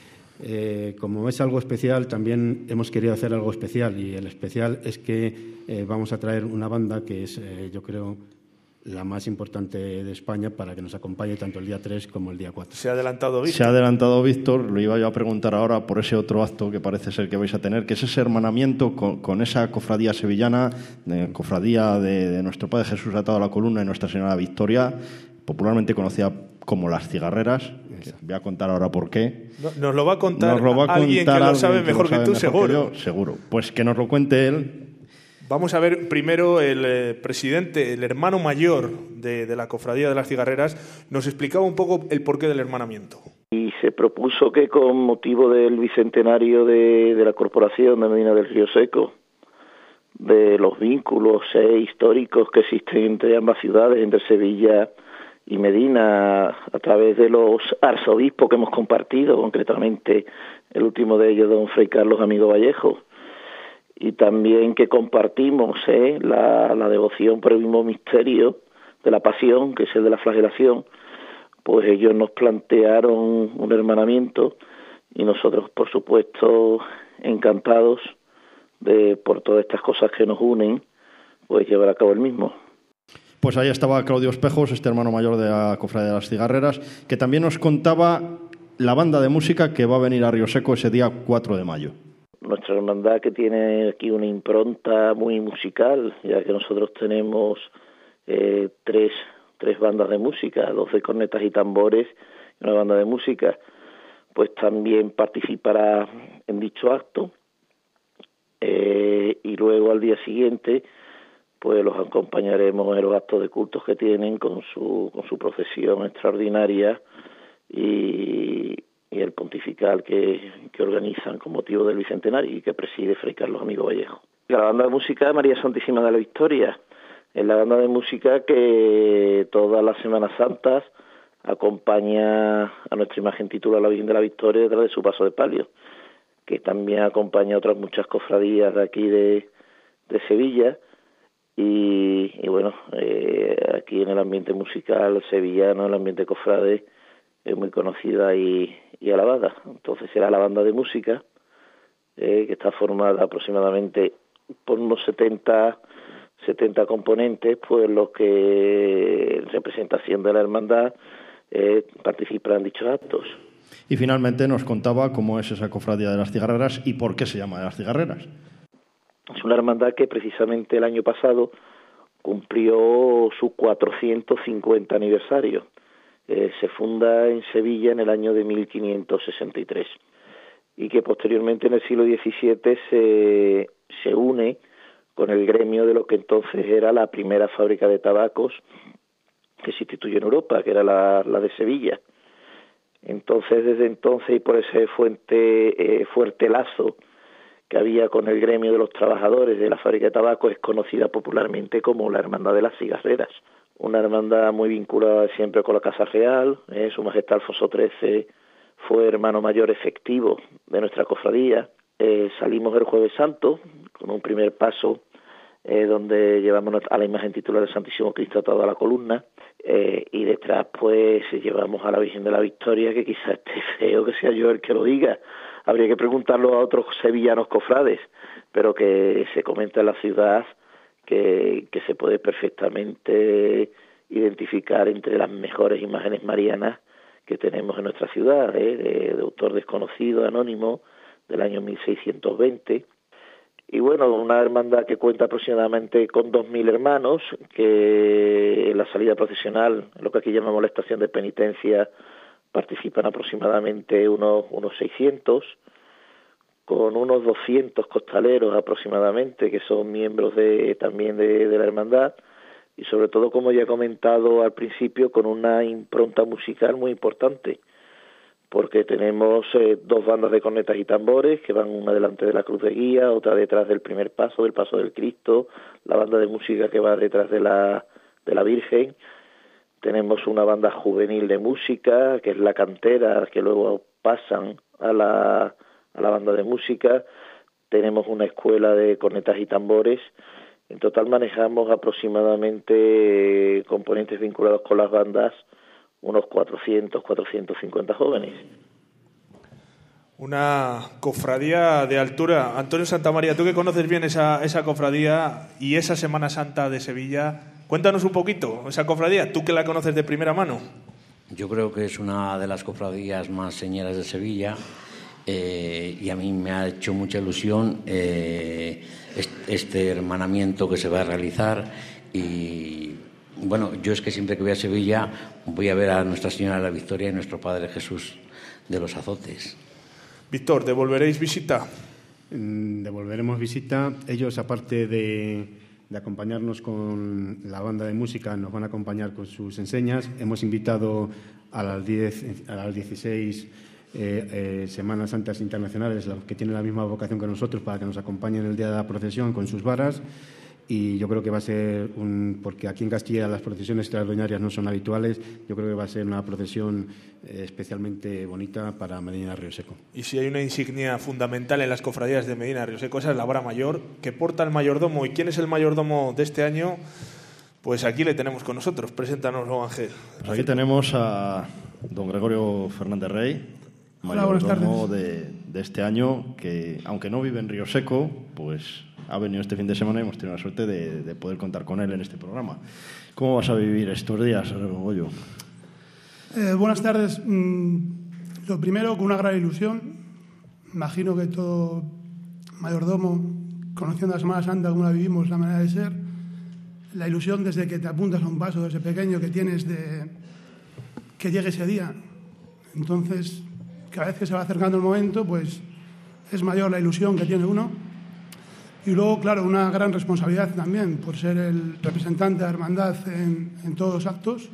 Como es algo especial, también hemos querido hacer algo especial, y el especial es que vamos a traer una banda que es, yo creo, la más importante de España, para que nos acompañe tanto el día 3 como el día 4. Se ha adelantado Víctor. Se ha adelantado Víctor, lo iba yo a preguntar ahora por ese otro acto que parece ser que vais a tener, que es ese hermanamiento con esa cofradía sevillana, cofradía de nuestro Padre Jesús atado a la columna y Nuestra Señora Victoria, popularmente conocida como Las Cigarreras. Voy a contar ahora por qué. Nos lo va a contar alguien que lo sabe mejor que tú, seguro. Seguro. Pues que nos lo cuente él. Vamos a ver primero el presidente, el hermano mayor de la Cofradía de las Cigarreras, nos explicaba un poco el porqué del hermanamiento. Y se propuso que con motivo del bicentenario de la Corporación de Medina del Río Seco, de los vínculos históricos que existen entre ambas ciudades, entre Sevilla y Medina, a través de los arzobispos que hemos compartido, concretamente el último de ellos, don Fray Carlos Amigo Vallejo, y también que compartimos la devoción por el mismo misterio de la pasión, que es el de la flagelación, pues ellos nos plantearon un hermanamiento y nosotros, por supuesto, encantados por todas estas cosas que nos unen, pues llevar a cabo el mismo. Pues ahí estaba Claudio Espejos, este hermano mayor de la Cofradía de las Cigarreras, que también nos contaba la banda de música que va a venir a Río Seco ese día 4 de mayo. Nuestra hermandad, que tiene aquí una impronta muy musical, ya que nosotros tenemos tres bandas de música, 12 cornetas y tambores y una banda de música, pues también participará en dicho acto, y luego al día siguiente pues los acompañaremos en los actos de cultos que tienen con su procesión extraordinaria y el pontifical que organizan con motivo del bicentenario y que preside Fray Carlos Amigo Vallejo. La banda de música María Santísima de la Victoria es la banda de música que todas las Semanas Santas acompaña a nuestra imagen titular, la Virgen de la Victoria, detrás de su paso de palio, que también acompaña a otras muchas cofradías de aquí de Sevilla. Y bueno, aquí en el ambiente musical sevillano, el ambiente cofrade, es muy conocida y alabada. Entonces será la banda de música, que está formada aproximadamente por unos 70 componentes, pues los que en representación de la hermandad participarán en dichos actos. Y finalmente nos contaba cómo es esa cofradía de las Cigarreras y por qué se llama de las Cigarreras. Es una hermandad que precisamente el año pasado cumplió su 450 aniversario. Se funda en Sevilla en el año de 1563 y que posteriormente en el siglo XVII se une con el gremio de lo que entonces era la primera fábrica de tabacos que se instituyó en Europa, que era la de Sevilla. Entonces, desde entonces, y por ese fuerte lazo que había con el gremio de los trabajadores de la fábrica de tabaco, es conocida popularmente como la Hermandad de las Cigarreras. Una hermandad muy vinculada siempre con la Casa Real. Su Majestad Alfonso XIII fue hermano mayor efectivo de nuestra cofradía. Salimos el Jueves Santo con un primer paso donde llevamos a la imagen titular del Santísimo Cristo atado a la columna, y detrás pues llevamos a la Virgen de la Victoria, que quizás esté feo que sea yo el que lo diga, habría que preguntarlo a otros sevillanos cofrades, pero que se comenta en la ciudad que se puede perfectamente identificar entre las mejores imágenes marianas que tenemos en nuestra ciudad, de autor desconocido, anónimo, del año 1620. Y bueno, una hermandad que cuenta aproximadamente con 2.000 hermanos, que en la salida procesional, lo que aquí llamamos la estación de penitencia, participan aproximadamente unos 600, con unos 200 costaleros aproximadamente, que son miembros también de la hermandad, y sobre todo, como ya he comentado al principio, con una impronta musical muy importante, porque tenemos 2 bandas de cornetas y tambores que van una delante de la cruz de guía, otra detrás del primer paso, del paso del Cristo, la banda de música que va detrás de la Virgen. Tenemos una banda juvenil de música, que es la cantera, que luego pasan a la banda de música. Tenemos una escuela de cornetas y tambores. En total manejamos aproximadamente componentes vinculados con las bandas, unos 450 jóvenes. Una cofradía de altura. Antonio Santamaría, tú que conoces bien esa cofradía y esa Semana Santa de Sevilla, cuéntanos un poquito esa cofradía, tú que la conoces de primera mano. Yo creo que es una de las cofradías más señeras de Sevilla, y a mí me ha hecho mucha ilusión este hermanamiento que se va a realizar. Y bueno, yo es que siempre que voy a Sevilla voy a ver a Nuestra Señora de la Victoria y nuestro Padre Jesús de los Azotes. Víctor, ¿devolveréis visita? Devolveremos visita. Ellos, aparte de acompañarnos con la banda de música, nos van a acompañar con sus enseñas. Hemos invitado a las 16 Semanas Santas Internacionales, que tienen la misma vocación que nosotros, para que nos acompañen el día de la procesión con sus varas. Y yo creo que va a ser porque aquí en Castilla las procesiones extraordinarias no son habituales, yo creo que va a ser una procesión especialmente bonita para Medina Río Seco. Y si hay una insignia fundamental en las cofradías de Medina Río Seco, esa es la vara mayor que porta el mayordomo. ¿Y quién es el mayordomo de este año? Pues aquí le tenemos con nosotros. Preséntanoslo, Ángel. Pues aquí tenemos a don Gregorio Fernández Rey, mayordomo de este año, que aunque no vive en Río Seco, pues ha venido este fin de semana y hemos tenido la suerte de poder contar con él en este programa. ¿Cómo vas a vivir estos días, Goyo? Buenas tardes. Lo primero, con una gran ilusión. Imagino que todo mayordomo, conociendo la Semana Santa como la vivimos, la manera de ser, la ilusión desde que te apuntas a un paso, desde pequeño, que tienes de que llegue ese día. Entonces, cada vez que se va acercando el momento, pues es mayor la ilusión que tiene uno. Y luego, claro, una gran responsabilidad también por ser el representante de la hermandad en todos los actos.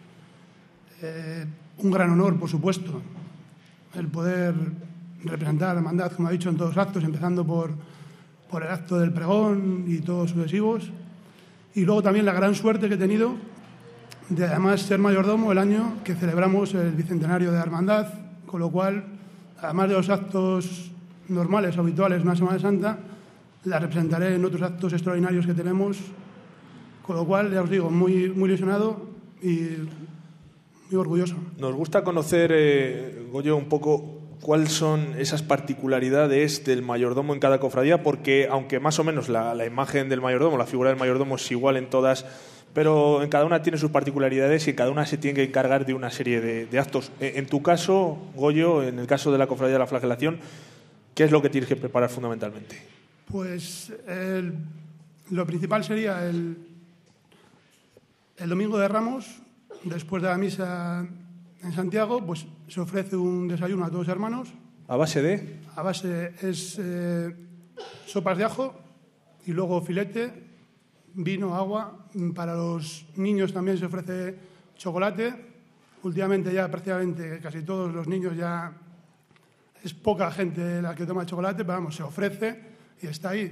Un gran honor, por supuesto, el poder representar a la hermandad, como ha dicho, en todos los actos, empezando por el acto del pregón y todos sucesivos. Y luego también la gran suerte que he tenido de además ser mayordomo el año que celebramos el bicentenario de la hermandad, con lo cual, además de los actos normales, habituales de una Semana Santa, la representaré en otros actos extraordinarios que tenemos, con lo cual, ya os digo, muy, muy ilusionado y muy orgulloso. Nos gusta conocer, Goyo, un poco cuáles son esas particularidades del mayordomo en cada cofradía, porque aunque más o menos la imagen del mayordomo, la figura del mayordomo es igual en todas, pero en cada una tiene sus particularidades y cada una se tiene que encargar de una serie de actos. En tu caso, Goyo, en el caso de la cofradía de la Flagelación, ¿qué es lo que tienes que preparar fundamentalmente? Pues lo principal sería el Domingo de Ramos, después de la misa en Santiago, pues se ofrece un desayuno a todos los hermanos. ¿A base de? A base es sopas de ajo y luego filete, vino, agua. Para los niños también se ofrece chocolate. Últimamente ya prácticamente casi todos los niños ya es poca gente la que toma chocolate, pero vamos, se ofrece y está ahí.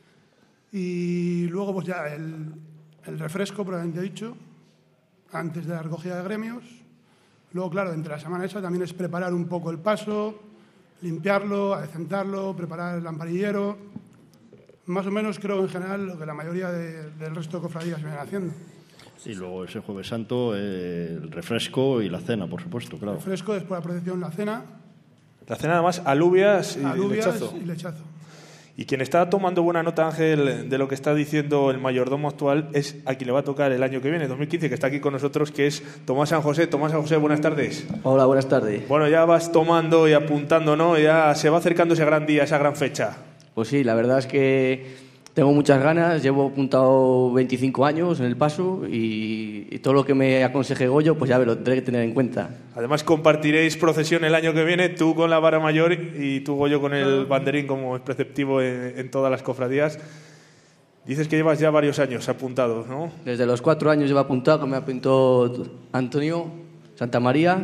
Y luego pues ya el refresco, probablemente dicho, antes de la recogida de gremios. Luego, claro, entre la semana esa también es preparar un poco el paso, limpiarlo, adecentarlo, preparar el lamparillero, más o menos creo en general lo que la mayoría del resto de cofradías vienen haciendo. Y luego ese Jueves Santo, el refresco y la cena, por supuesto, claro. Refresco, después de la procesión, la cena. La cena, además, alubias y lechazo. Y quien está tomando buena nota, Ángel, de lo que está diciendo el mayordomo actual es a quien le va a tocar el año que viene, 2015, que está aquí con nosotros, que es Tomás San José. Tomás San José, buenas tardes. Hola, buenas tardes. Bueno, ya vas tomando y apuntando, ¿no? Ya se va acercando ese gran día, esa gran fecha. Pues sí, la verdad es que tengo muchas ganas. Llevo apuntado 25 años en el paso y todo lo que me aconseje Goyo, pues ya lo tendré que tener en cuenta. Además, compartiréis procesión el año que viene, tú con la vara mayor y tú, Goyo, con el banderín, como es preceptivo en todas las cofradías. Dices que llevas ya varios años apuntados, ¿no? Desde los 4 años llevo apuntado, que me apuntó Antonio Santa María,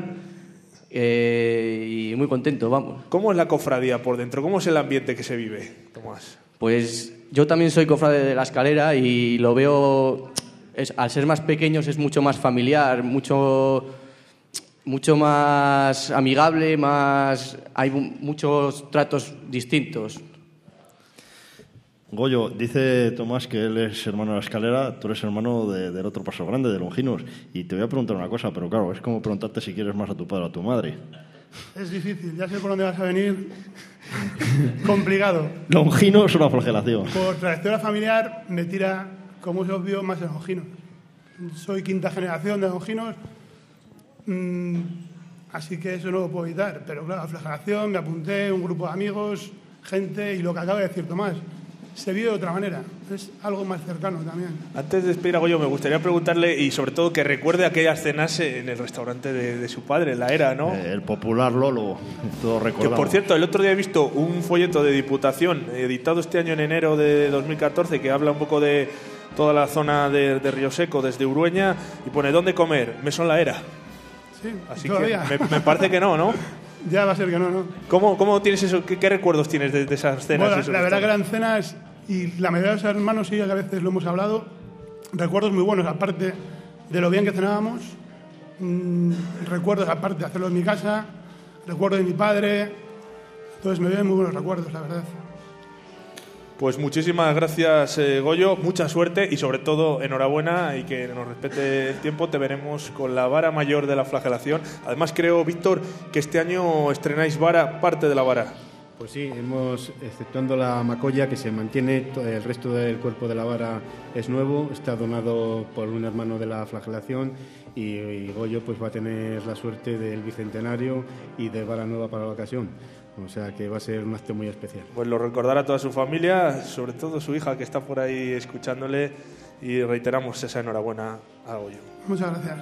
y muy contento, vamos. ¿Cómo es la cofradía por dentro? ¿Cómo es el ambiente que se vive, Tomás? Pues yo también soy cofrade de la Escalera y lo veo, al ser más pequeños es mucho más familiar, mucho más amigable, hay muchos tratos distintos. Goyo, dice Tomás que él es hermano de la Escalera, tú eres hermano del otro Paso Grande, de Longinos. Y te voy a preguntar una cosa, pero claro, es como preguntarte si quieres más a tu padre o a tu madre. Es difícil, ya sé por dónde vas a venir. Complicado. Longinos es una flagelación. Por trayectoria familiar me tira, como es obvio, más en Longinos. Soy 5ª generación de Longinos, así que eso no lo puedo evitar. Pero claro, la flagelación, me apunté, un grupo de amigos, gente, y lo que acaba de decir Tomás, se vive de otra manera, es algo más cercano también. Antes de despedir a Goyo, me gustaría preguntarle, y sobre todo que recuerde aquellas cenas en el restaurante de su padre, en la Era, ¿no? El popular Lolo, todo recordado. Que, por cierto, el otro día he visto un folleto de Diputación, editado este año en enero de 2014, que habla un poco de toda la zona de Río Seco, desde Urueña, y pone ¿dónde comer? Mesón La Era. Sí, así todavía. Que me parece que no. Ya va a ser que no. ¿Cómo tienes eso? ¿Qué recuerdos tienes de esas cenas? Bueno, la verdad que eran cenas, y la mayoría de los hermanos sí, que a veces lo hemos hablado, recuerdos muy buenos, aparte de lo bien que cenábamos, recuerdos aparte de hacerlo en mi casa, recuerdos de mi padre, entonces me vienen muy buenos recuerdos, la verdad. Pues muchísimas gracias, Goyo, mucha suerte y sobre todo enhorabuena y que nos respete el tiempo. Te veremos con la vara mayor de la flagelación. Además creo, Víctor, que este año estrenáis vara, parte de la vara. Pues sí, exceptuando la macolla, que se mantiene, el resto del cuerpo de la vara es nuevo, está donado por un hermano de la flagelación y Goyo pues va a tener la suerte del bicentenario y de vara nueva para la ocasión. O sea que va a ser un acto muy especial. Pues lo recordará toda su familia, sobre todo su hija que está por ahí escuchándole, y reiteramos esa enhorabuena a Goyo. Muchas gracias.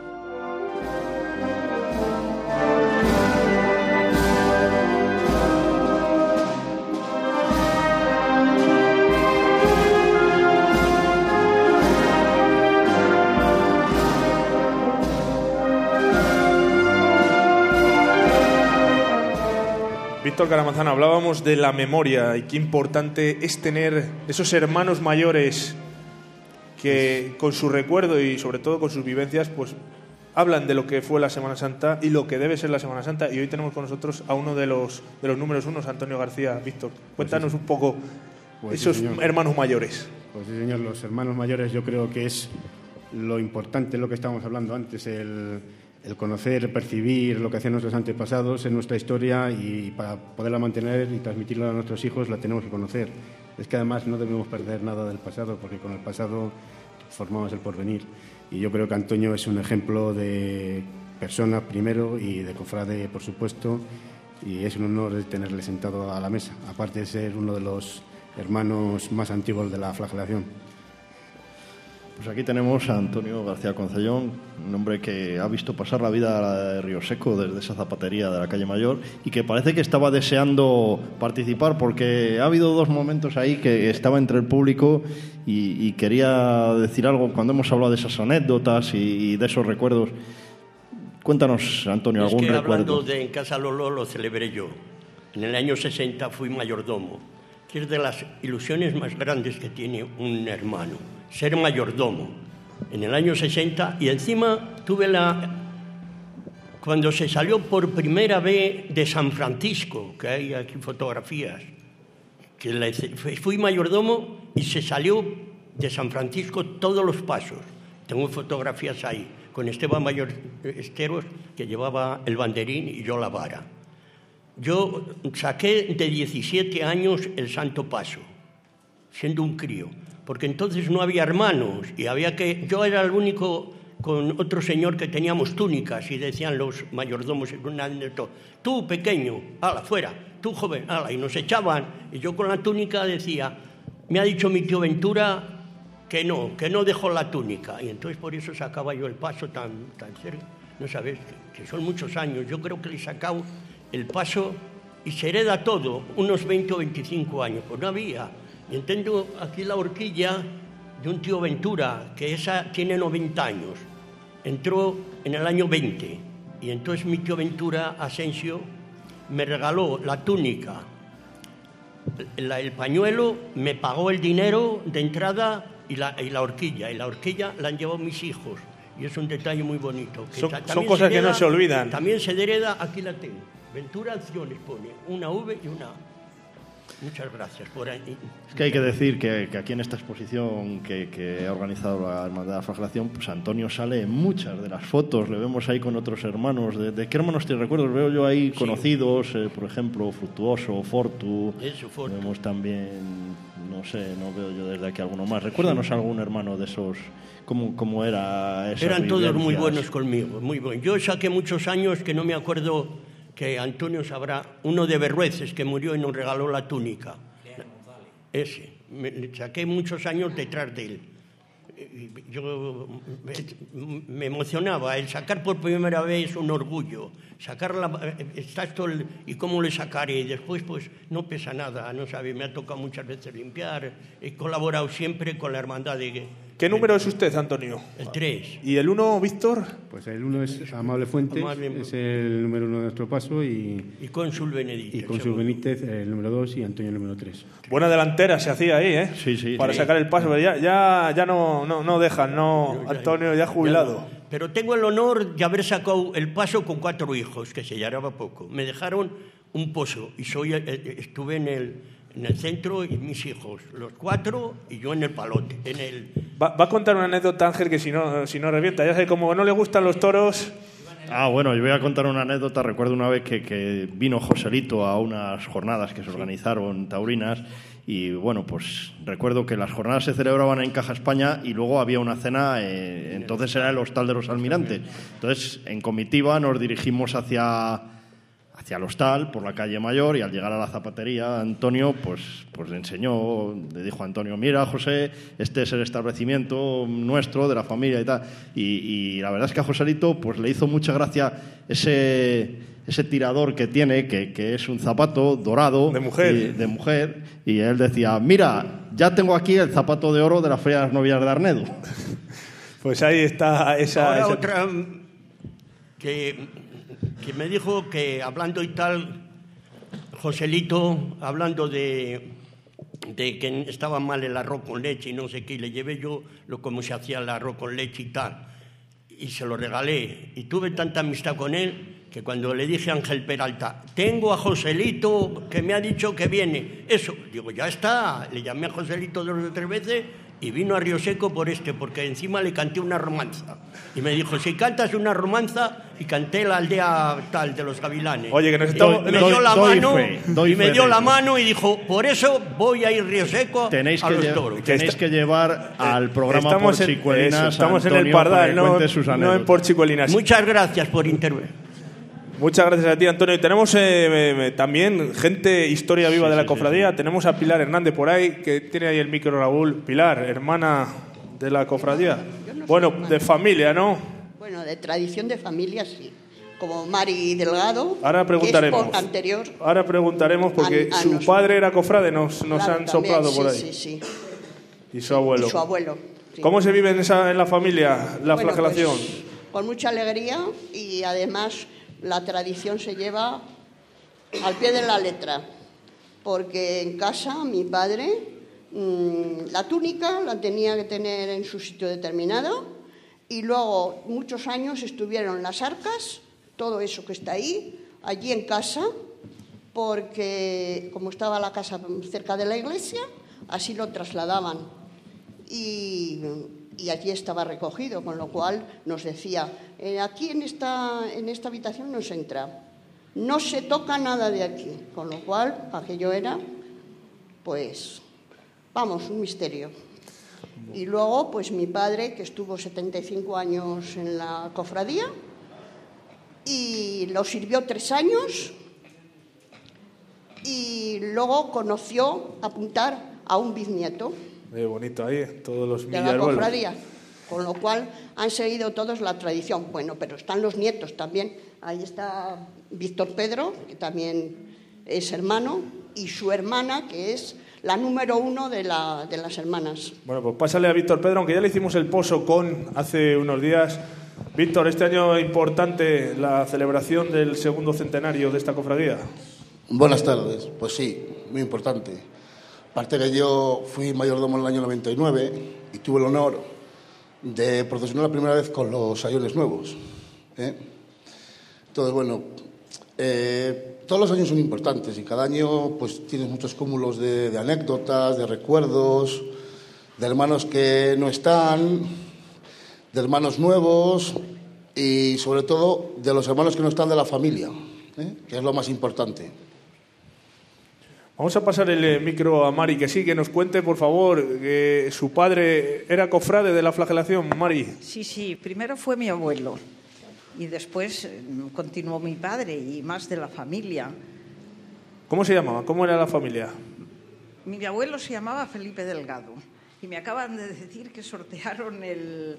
Víctor Caramazán, hablábamos de la memoria y qué importante es tener esos hermanos mayores que con su recuerdo y sobre todo con sus vivencias pues hablan de lo que fue la Semana Santa y lo que debe ser la Semana Santa. Y hoy tenemos con nosotros a uno de los números unos, Antonio García. Víctor, cuéntanos un poco esos hermanos mayores. Pues sí, señor, los hermanos mayores yo creo que es lo importante, lo que estábamos hablando antes, el conocer, percibir lo que hacían nuestros antepasados en nuestra historia, y para poderla mantener y transmitirla a nuestros hijos la tenemos que conocer. Es que además no debemos perder nada del pasado, porque con el pasado formamos el porvenir. Y yo creo que Antonio es un ejemplo de persona primero y de cofrade, por supuesto, y es un honor tenerle sentado a la mesa, aparte de ser uno de los hermanos más antiguos de la flagelación. Pues aquí tenemos a Antonio García Concellón, un hombre que ha visto pasar la vida de Río Seco desde esa zapatería de la calle Mayor y que parece que estaba deseando participar, porque ha habido 2 momentos ahí que estaba entre el público y quería decir algo cuando hemos hablado de esas anécdotas y de esos recuerdos. Cuéntanos, Antonio, algún recuerdo. Hablando de En Casa Lolo lo celebré yo. En el año 60 fui mayordomo, que es de las ilusiones más grandes que tiene un hermano, ser mayordomo. En el año 60, y encima tuve cuando se salió por primera vez de San Francisco, que hay aquí fotografías, fui mayordomo y se salió de San Francisco todos los pasos. Tengo fotografías ahí, con Esteban Ballesteros, que llevaba el banderín y yo la vara. Yo saqué de 17 años el Santo Paso, siendo un crío, porque entonces no había hermanos y yo era el único con otro señor que teníamos túnicas y decían los mayordomos en un anécdota: tú pequeño, ala, fuera, tú joven, ala, y nos echaban, y yo con la túnica decía: me ha dicho mi tío Ventura que no dejó la túnica, y entonces por eso sacaba yo el paso tan cerca. No sabes, que son muchos años. Yo creo que le he sacado el paso y se hereda todo, unos 20 o 25 años, pues no había. Y tengo aquí la horquilla de un tío Ventura, que esa tiene 90 años, entró en el año 20, y entonces mi tío Ventura, Asensio, me regaló la túnica, el pañuelo, me pagó el dinero de entrada y la horquilla la han llevado mis hijos, y es un detalle muy bonito. Son cosas que no se olvidan. También se hereda, aquí la tengo, Ventura Acciones pone, una V y una A. Muchas gracias por ahí. Es que hay que decir que aquí en esta exposición que ha organizado la Hermandad de la Flagelación, pues Antonio sale en muchas de las fotos, le vemos ahí con otros hermanos. ¿De qué hermanos te recuerdo? Veo yo ahí conocidos, por ejemplo, Fructuoso, Fortu. Fortu. Vemos también, no sé, no veo yo desde aquí alguno más. Recuérdanos algún hermano de esos, cómo era esa Eran vivencias. todos muy buenos conmigo, muy buenos. Yo saqué muchos años que no me acuerdo, que Antonio sabrá, uno de Berrueces que murió y nos regaló la túnica. Ese, saqué muchos años detrás de él. Yo me emocionaba, el sacar por primera vez un orgullo, y cómo le sacaré, y después pues no pesa nada, no sabe, me ha tocado muchas veces limpiar, he colaborado siempre con la hermandad de... ¿Qué número es usted, Antonio? El 3. ¿Y el 1, Víctor? Pues el 1 es Amable Fuentes, es el número 1 de nuestro paso, y Cónsul Benedítez. Y Cónsul Benítez, el número 2, y Antonio el número 3. Buena delantera se hacía ahí, ¿eh? Sí. Para sacar el paso, pero ya no dejan, ¿no? Antonio ya jubilado. Ya no. Pero tengo el honor de haber sacado el paso con 4 hijos, que se llamaba poco. Me dejaron un pozo y estuve en el centro, y mis hijos, los 4, y yo en el palote. Va a contar una anécdota, Ángel, que si no revienta. Ya sé, como no le gustan los toros... Bueno, yo voy a contar una anécdota. Recuerdo una vez que vino Joselito a unas jornadas que se organizaron taurinas, y bueno, pues recuerdo que las jornadas se celebraban en Caja España y luego había una cena, entonces era el Hostal de los Almirantes. Entonces, en comitiva nos dirigimos hacia el hostal, por la calle Mayor, y al llegar a la zapatería, Antonio pues le dijo a Antonio: mira, José, este es el establecimiento nuestro, de la familia y tal. Y la verdad es que a Joselito pues le hizo mucha gracia ese tirador que tiene, que es un zapato dorado de mujer, y él decía: mira, ya tengo aquí el zapato de oro de la Feria de las Novias de Arnedo. Pues ahí está esa... otra que me dijo que, hablando y tal, Joselito, hablando de que estaba mal el arroz con leche y no sé qué, y le llevé yo cómo se hacía el arroz con leche y tal, y se lo regalé, y tuve tanta amistad con él que cuando le dije a Ángel Peralta: tengo a Joselito que me ha dicho que viene, eso, digo, ya está, le llamé a Joselito 2 o 3 veces y vino a Río Seco porque encima le canté una romanza. Y me dijo: si cantas una romanza, y canté la aldea tal de los Gavilanes. Oye, que nos estamos... Me dio la mano, y me dio la mano y dijo: por eso voy a ir Río Seco a los toros. Tenéis que llevar al programa Porchicuelinas. Estamos en el Pardal, no en Porchicuelinas. Muchas gracias por intervenir. Muchas gracias a ti, Antonio. Y tenemos también gente, historia viva de la cofradía. Tenemos a Pilar Hernández por ahí, que tiene ahí el micro, Raúl. Pilar, hermana de la cofradía. Bueno, de familia, ¿no? Bueno, de tradición de familia, sí. Como Mari Delgado, ahora preguntaremos, que es anterior. Ahora preguntaremos, porque su padre era cofrade, nos han soplado por ahí. Sí. Y su abuelo. Sí. ¿Cómo se vive en la familia la flagelación? Pues, con mucha alegría, y además la tradición se lleva al pie de la letra, porque en casa mi padre la túnica la tenía que tener en su sitio determinado, y luego muchos años estuvieron las arcas, todo eso que está ahí, allí en casa, porque como estaba la casa cerca de la iglesia, así lo trasladaban. Y allí estaba recogido, con lo cual nos decía, aquí en esta habitación no se entra, no se toca nada de aquí, con lo cual aquello era, pues, vamos, un misterio. Y luego, pues mi padre, que estuvo 75 años en la cofradía y lo sirvió 3 años y luego conoció apuntar a un bisnieto. Bonito ahí, todos los de la cofradía, con lo cual han seguido todos la tradición. Bueno, pero están los nietos también. Ahí está Víctor Pedro, que también es hermano, y su hermana, que es la número 1 de las hermanas. Bueno, pues pásale a Víctor Pedro, aunque ya le hicimos el poso hace unos días. Víctor, este año importante la celebración del 2º centenario de esta cofradía. Buenas tardes, pues sí, muy importante. Aparte que yo fui mayordomo en el año 99 y tuve el honor de procesionar la primera vez con los sayones nuevos. Entonces, bueno, todos los años son importantes y cada año pues tienes muchos cúmulos de anécdotas, de recuerdos, de hermanos que no están, de hermanos nuevos y sobre todo de los hermanos que no están de la familia, que es lo más importante. Vamos a pasar el micro a Mari, que nos cuente, por favor, que su padre era cofrade de la flagelación. Mari. Sí, primero fue mi abuelo y después continuó mi padre y más de la familia. ¿Cómo se llamaba? ¿Cómo era la familia? Mi abuelo se llamaba Felipe Delgado y me acaban de decir que sortearon el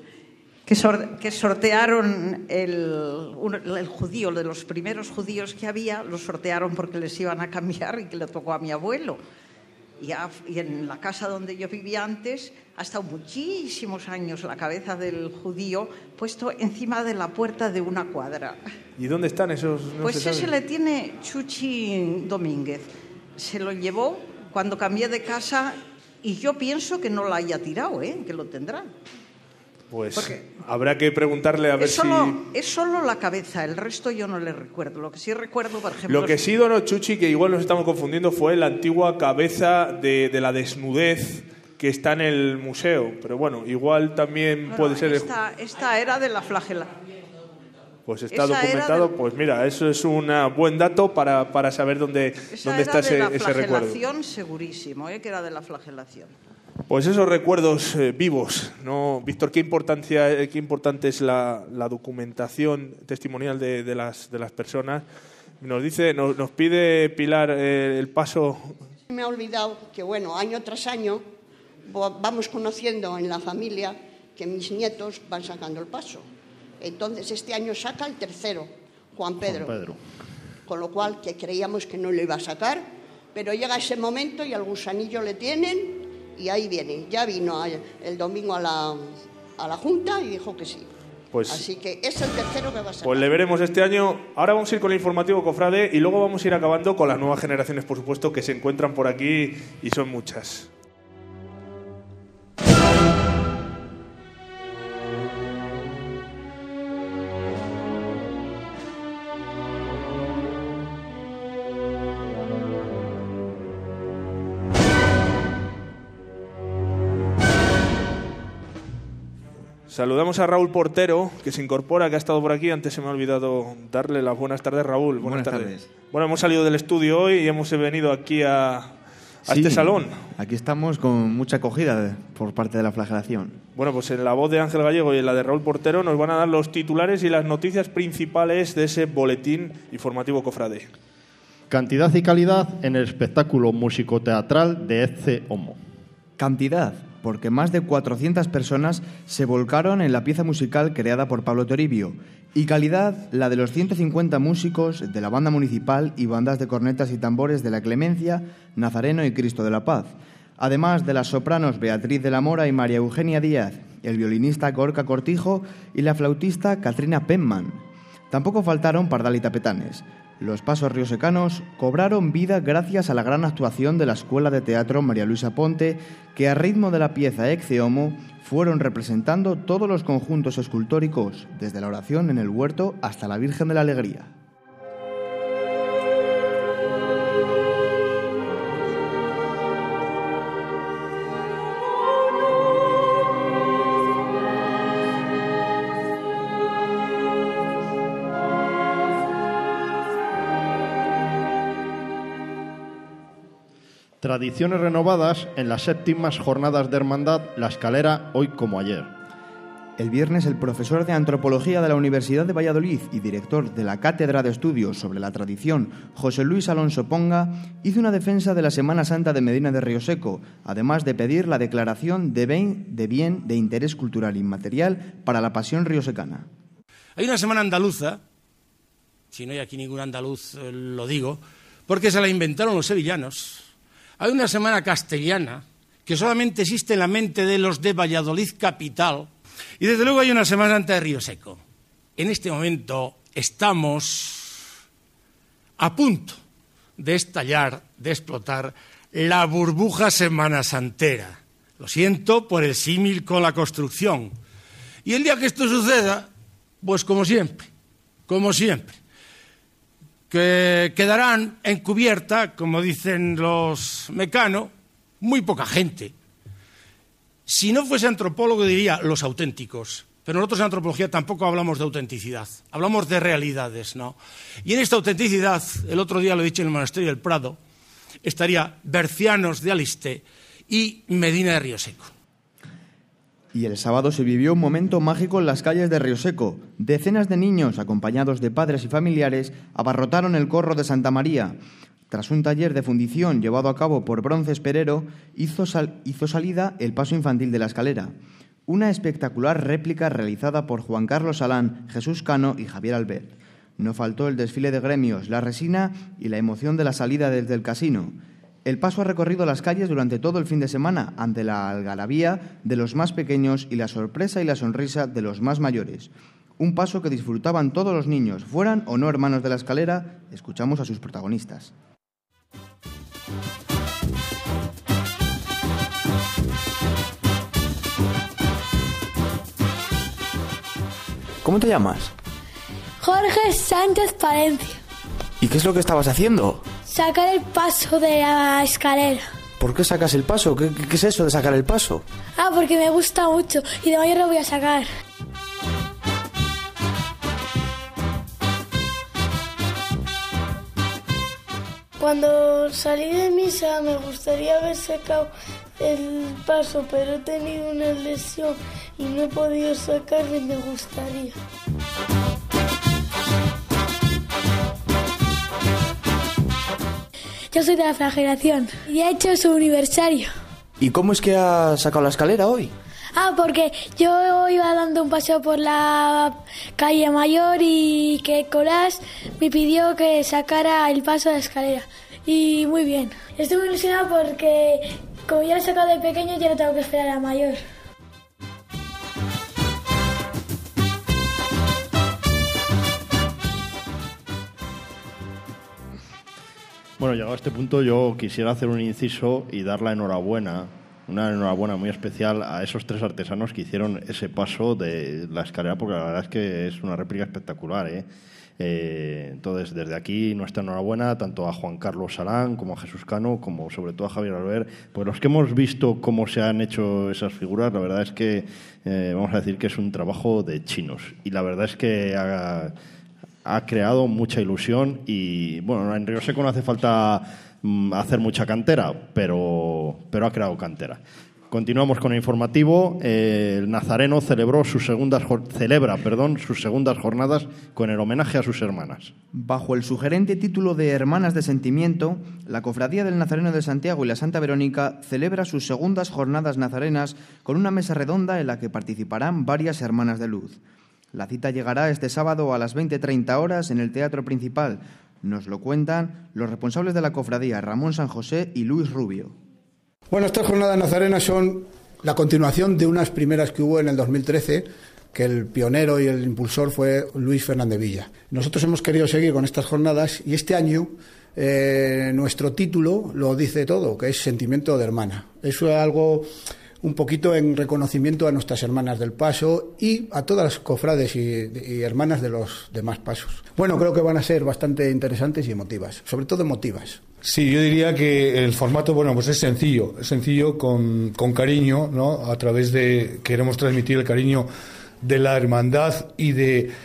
judío, de los primeros judíos que había, lo sortearon porque les iban a cambiar y que le tocó a mi abuelo. Y en la casa donde yo vivía antes ha estado muchísimos años la cabeza del judío puesto encima de la puerta de una cuadra. ¿Y dónde están esos? Pues ese le tiene Chuchi Domínguez. Se lo llevó cuando cambié de casa y yo pienso que no lo haya tirado, que lo tendrá. Pues porque habrá que preguntarle a ver si... Es solo la cabeza, el resto yo no le recuerdo. Lo que sí recuerdo, por ejemplo... Lo que sí donó Chuchi, que igual nos estamos confundiendo, fue la antigua cabeza de la desnudez que está en el museo. Pero bueno, igual también puede ser... Esta era de la flagelación. Pues está documentado. Pues mira, eso es un buen dato para saber dónde está ese recuerdo. Esa era de la flagelación, segurísimo, que era de la flagelación. Pues esos recuerdos vivos, ¿no? Víctor, qué importante es la documentación testimonial de las personas. Nos pide Pilar el paso. Me he olvidado que, bueno, año tras año vamos conociendo en la familia que mis nietos van sacando el paso. Entonces, este año saca el tercero, Juan Pedro. Con lo cual, que creíamos que no lo iba a sacar, pero llega ese momento y al gusanillo le tienen. Y ahí viene, ya vino el domingo a la Junta y dijo que sí. Así que es el tercero que va a sacar. Pues le veremos este año. Ahora vamos a ir con el informativo cofrade y luego vamos a ir acabando con las nuevas generaciones, por supuesto, que se encuentran por aquí y son muchas. Saludamos a Raúl Portero, que se incorpora, que ha estado por aquí. Antes se me ha olvidado darle las buenas tardes, Raúl. Buenas tardes. Bueno, hemos salido del estudio hoy y hemos venido aquí a este salón. Aquí estamos con mucha acogida por parte de la flagelación. Bueno, pues en la voz de Ángel Gallego y en la de Raúl Portero nos van a dar los titulares y las noticias principales de ese boletín informativo cofrade. Cantidad y calidad en el espectáculo musicoteatral de Ecce Homo. Cantidad, porque más de 400 personas se volcaron en la pieza musical creada por Pablo Toribio, y calidad, la de los 150 músicos de la banda municipal y bandas de cornetas y tambores de la Clemencia, Nazareno y Cristo de la Paz, además de las sopranos Beatriz de la Mora y María Eugenia Díaz, el violinista Gorka Cortijo y la flautista Katrina Penman. Tampoco faltaron Pardal y Tapetanes. Los pasos riosecanos cobraron vida gracias a la gran actuación de la Escuela de Teatro María Luisa Ponte, que a ritmo de la pieza Ecce Homo fueron representando todos los conjuntos escultóricos, desde la oración en el huerto hasta la Virgen de la Alegría. Tradiciones renovadas en las 7ª jornadas de Hermandad La Escalera, hoy como ayer. El viernes, el profesor de Antropología de la Universidad de Valladolid y director de la Cátedra de Estudios sobre la Tradición, José Luis Alonso Ponga, hizo una defensa de la Semana Santa de Medina de Rioseco, además de pedir la declaración de bien de interés cultural inmaterial para la Pasión riosecana. Hay una semana andaluza, si no hay aquí ningún andaluz lo digo, porque se la inventaron los sevillanos. Hay una semana castellana que solamente existe en la mente de los de Valladolid capital. Y desde luego hay una Semana Santa de Rioseco. En este momento estamos a punto de estallar, de explotar la burbuja semanasantera. Lo siento por el símil con la construcción. Y el día que esto suceda, pues como siempre, que quedarán en cubierta, como dicen los mecanos, muy poca gente. Si no fuese antropólogo diría los auténticos, pero nosotros en antropología tampoco hablamos de autenticidad, hablamos de realidades, ¿no? Y en esta autenticidad, el otro día lo he dicho en el Monasterio del Prado, estaría Bercianos de Aliste y Medina de Rioseco. Y el sábado se vivió un momento mágico en las calles de Rioseco. Decenas de niños, acompañados de padres y familiares, abarrotaron el corro de Santa María. Tras un taller de fundición llevado a cabo por Bronce Esperero, hizo salida el paso infantil de la escalera. Una espectacular réplica realizada por Juan Carlos Salán, Jesús Cano y Javier Albert. No faltó el desfile de gremios, la resina y la emoción de la salida desde el casino. El paso ha recorrido las calles durante todo el fin de semana ante la algarabía de los más pequeños y la sorpresa y la sonrisa de los más mayores. Un paso que disfrutaban todos los niños, fueran o no hermanos de la escalera. Escuchamos a sus protagonistas. ¿Cómo te llamas? Jorge Sánchez Palencia. ¿Y qué es lo que estabas haciendo? Sacar el paso de la escalera. ¿Por qué sacas el paso? ¿Qué es eso de sacar el paso? Porque me gusta mucho y de mayor lo voy a sacar. Cuando salí de misa me gustaría haber sacado el paso, pero he tenido una lesión y no he podido sacarlo y me gustaría. Yo soy de la Flagelación y he hecho su aniversario. ¿Y cómo es que has sacado la escalera hoy? Porque yo iba dando un paseo por la calle Mayor y que Colás me pidió que sacara el paso de la escalera. Y muy bien. Estoy muy ilusionada porque como ya lo he sacado de pequeño ya no tengo que esperar a mayor. Bueno, llegado a este punto yo quisiera hacer un inciso y dar la enhorabuena, una enhorabuena muy especial a esos 3 artesanos que hicieron ese paso de la escalera, porque la verdad es que es una réplica espectacular, ¿eh? Entonces, desde aquí nuestra enhorabuena tanto a Juan Carlos Salán como a Jesús Cano, como sobre todo a Javier Albert, pues los que hemos visto cómo se han hecho esas figuras, la verdad es que vamos a decir que es un trabajo de chinos, y la verdad es que ha creado mucha ilusión. Y bueno, en Rioseco no hace falta hacer mucha cantera, pero ha creado cantera. Continuamos con el informativo. El Nazareno celebra sus segundas jornadas con el homenaje a sus hermanas. Bajo el sugerente título de Hermanas de Sentimiento, la Cofradía del Nazareno de Santiago y la Santa Verónica celebra sus segundas jornadas nazarenas con una mesa redonda en la que participarán varias hermanas de luz. La cita llegará este sábado a las 20:30 horas en el Teatro Principal. Nos lo cuentan los responsables de la cofradía, Ramón San José y Luis Rubio. Bueno, estas jornadas nazarenas son la continuación de unas primeras que hubo en el 2013, que el pionero y el impulsor fue Luis Fernández Villa. Nosotros hemos querido seguir con estas jornadas y este año nuestro título lo dice todo, que es Sentimiento de Hermana. Eso es algo un poquito en reconocimiento a nuestras hermanas del paso y a todas las cofrades y hermanas de los demás pasos. Bueno, creo que van a ser bastante interesantes y emotivas, sobre todo emotivas. Sí, yo diría que el formato, bueno, pues es sencillo con cariño, ¿no? A través de, queremos transmitir el cariño de la hermandad y de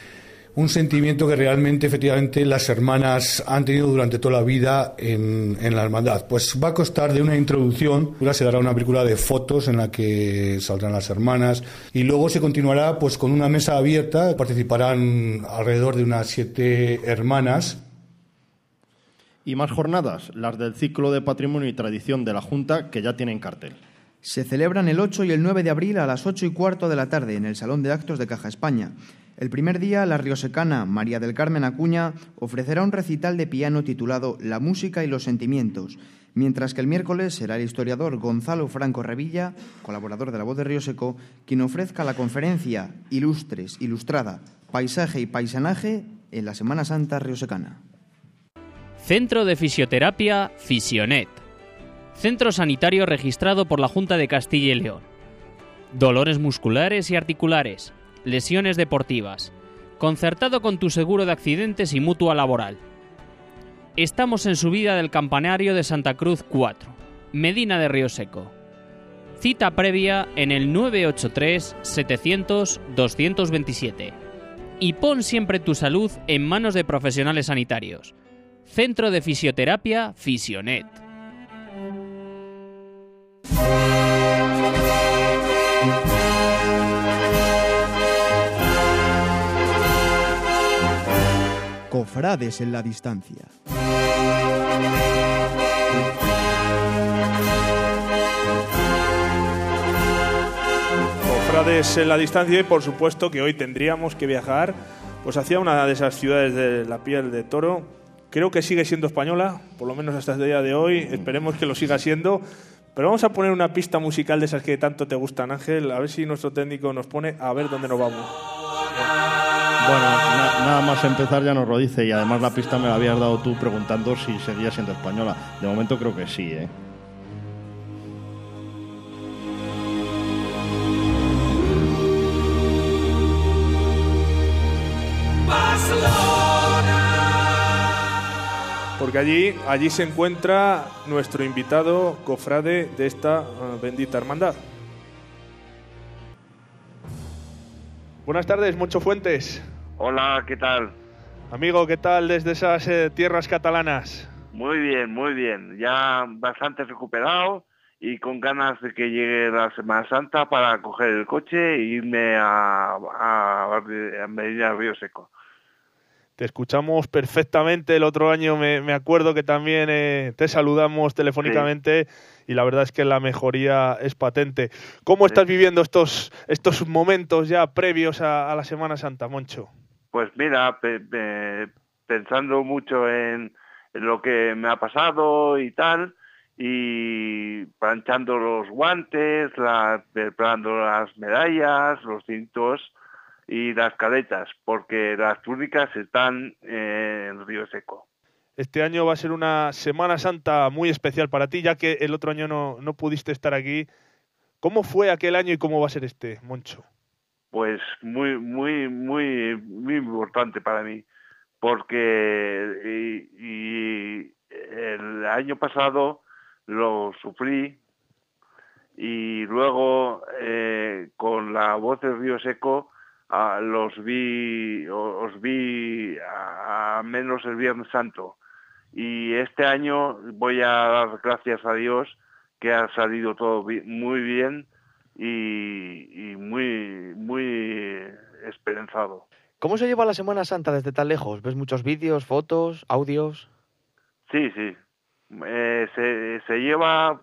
un sentimiento que realmente, efectivamente, las hermanas han tenido durante toda la vida en la hermandad. Pues va a constar de una introducción, se dará una película de fotos en la que saldrán las hermanas y luego se continuará pues con una mesa abierta. Participarán alrededor de unas 7 hermanas. Y más jornadas, las del ciclo de Patrimonio y Tradición de la Junta, que ya tienen cartel. Se celebran el 8 y el 9 de abril a las 8:15 de la tarde en el Salón de Actos de Caja España. El primer día, la riosecana María del Carmen Acuña ofrecerá un recital de piano titulado La música y los sentimientos, mientras que el miércoles será el historiador Gonzalo Franco Revilla, colaborador de La Voz de Río Seco, quien ofrezca la conferencia Ilustres, Ilustrada, Paisaje y Paisanaje en la Semana Santa riosecana. Centro de Fisioterapia Fisionet. Centro sanitario registrado por la Junta de Castilla y León. Dolores musculares y articulares, lesiones deportivas. Concertado con tu seguro de accidentes y mutua laboral. Estamos en subida del Campanario de Santa Cruz 4, Medina de Río Seco. Cita previa en el 983 700 227. Y pon siempre tu salud en manos de profesionales sanitarios. Centro de Fisioterapia Fisionet. Cofrades en la distancia. Cofrades en la distancia y por supuesto que hoy tendríamos que viajar pues hacia una de esas ciudades de la piel de toro. Creo que sigue siendo española, por lo menos hasta el día de hoy, esperemos que lo siga siendo. Pero vamos a poner una pista musical de esas que tanto te gustan, Ángel, a ver si nuestro técnico nos pone a ver dónde nos vamos. Bueno, nada más empezar ya nos lo dice y además la pista me la habías dado tú preguntando si seguía siendo española. De momento creo que sí, ¿eh? Porque allí se encuentra nuestro invitado cofrade de esta bendita hermandad. Buenas tardes, Moncho Fuentes. Hola, ¿qué tal? Amigo, ¿qué tal desde esas tierras catalanas? Muy bien. Ya bastante recuperado y con ganas de que llegue la Semana Santa para coger el coche e irme a Medina Río Seco. Te escuchamos perfectamente. El otro año me acuerdo que también te saludamos telefónicamente, sí. Y la verdad es que la mejoría es patente. ¿Cómo estás viviendo estos momentos ya previos a la Semana Santa, Moncho? Pues mira, pensando mucho en lo que me ha pasado y tal, y planchando los guantes, preparando las medallas, los cintos y las cadetas, porque las túnicas están en Río Seco. Este año va a ser una Semana Santa muy especial para ti, ya que el otro año no pudiste estar aquí. ¿Cómo fue aquel año y cómo va a ser este, Moncho? Pues muy importante para mí, porque y el año pasado lo sufrí y luego con La Voz de Río Seco os vi a menos el Viernes Santo, y este año voy a dar gracias a Dios que ha salido todo muy bien y muy esperanzado. ¿Cómo se lleva la Semana Santa desde tan lejos? ¿Ves muchos vídeos, fotos, audios? Sí. Se lleva,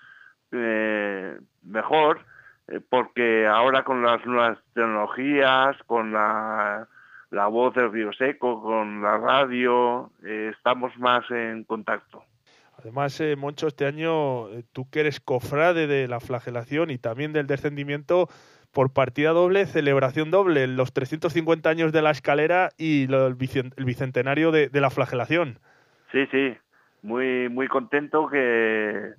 mejor, porque ahora con las nuevas tecnologías, con la Voz del Río Seco, con la radio, estamos más en contacto. Además, Moncho, este año tú que eres cofrade de la flagelación y también del descendimiento, por partida doble, celebración doble, los 350 años de la escalera y el bicentenario de la flagelación. Sí, muy contento que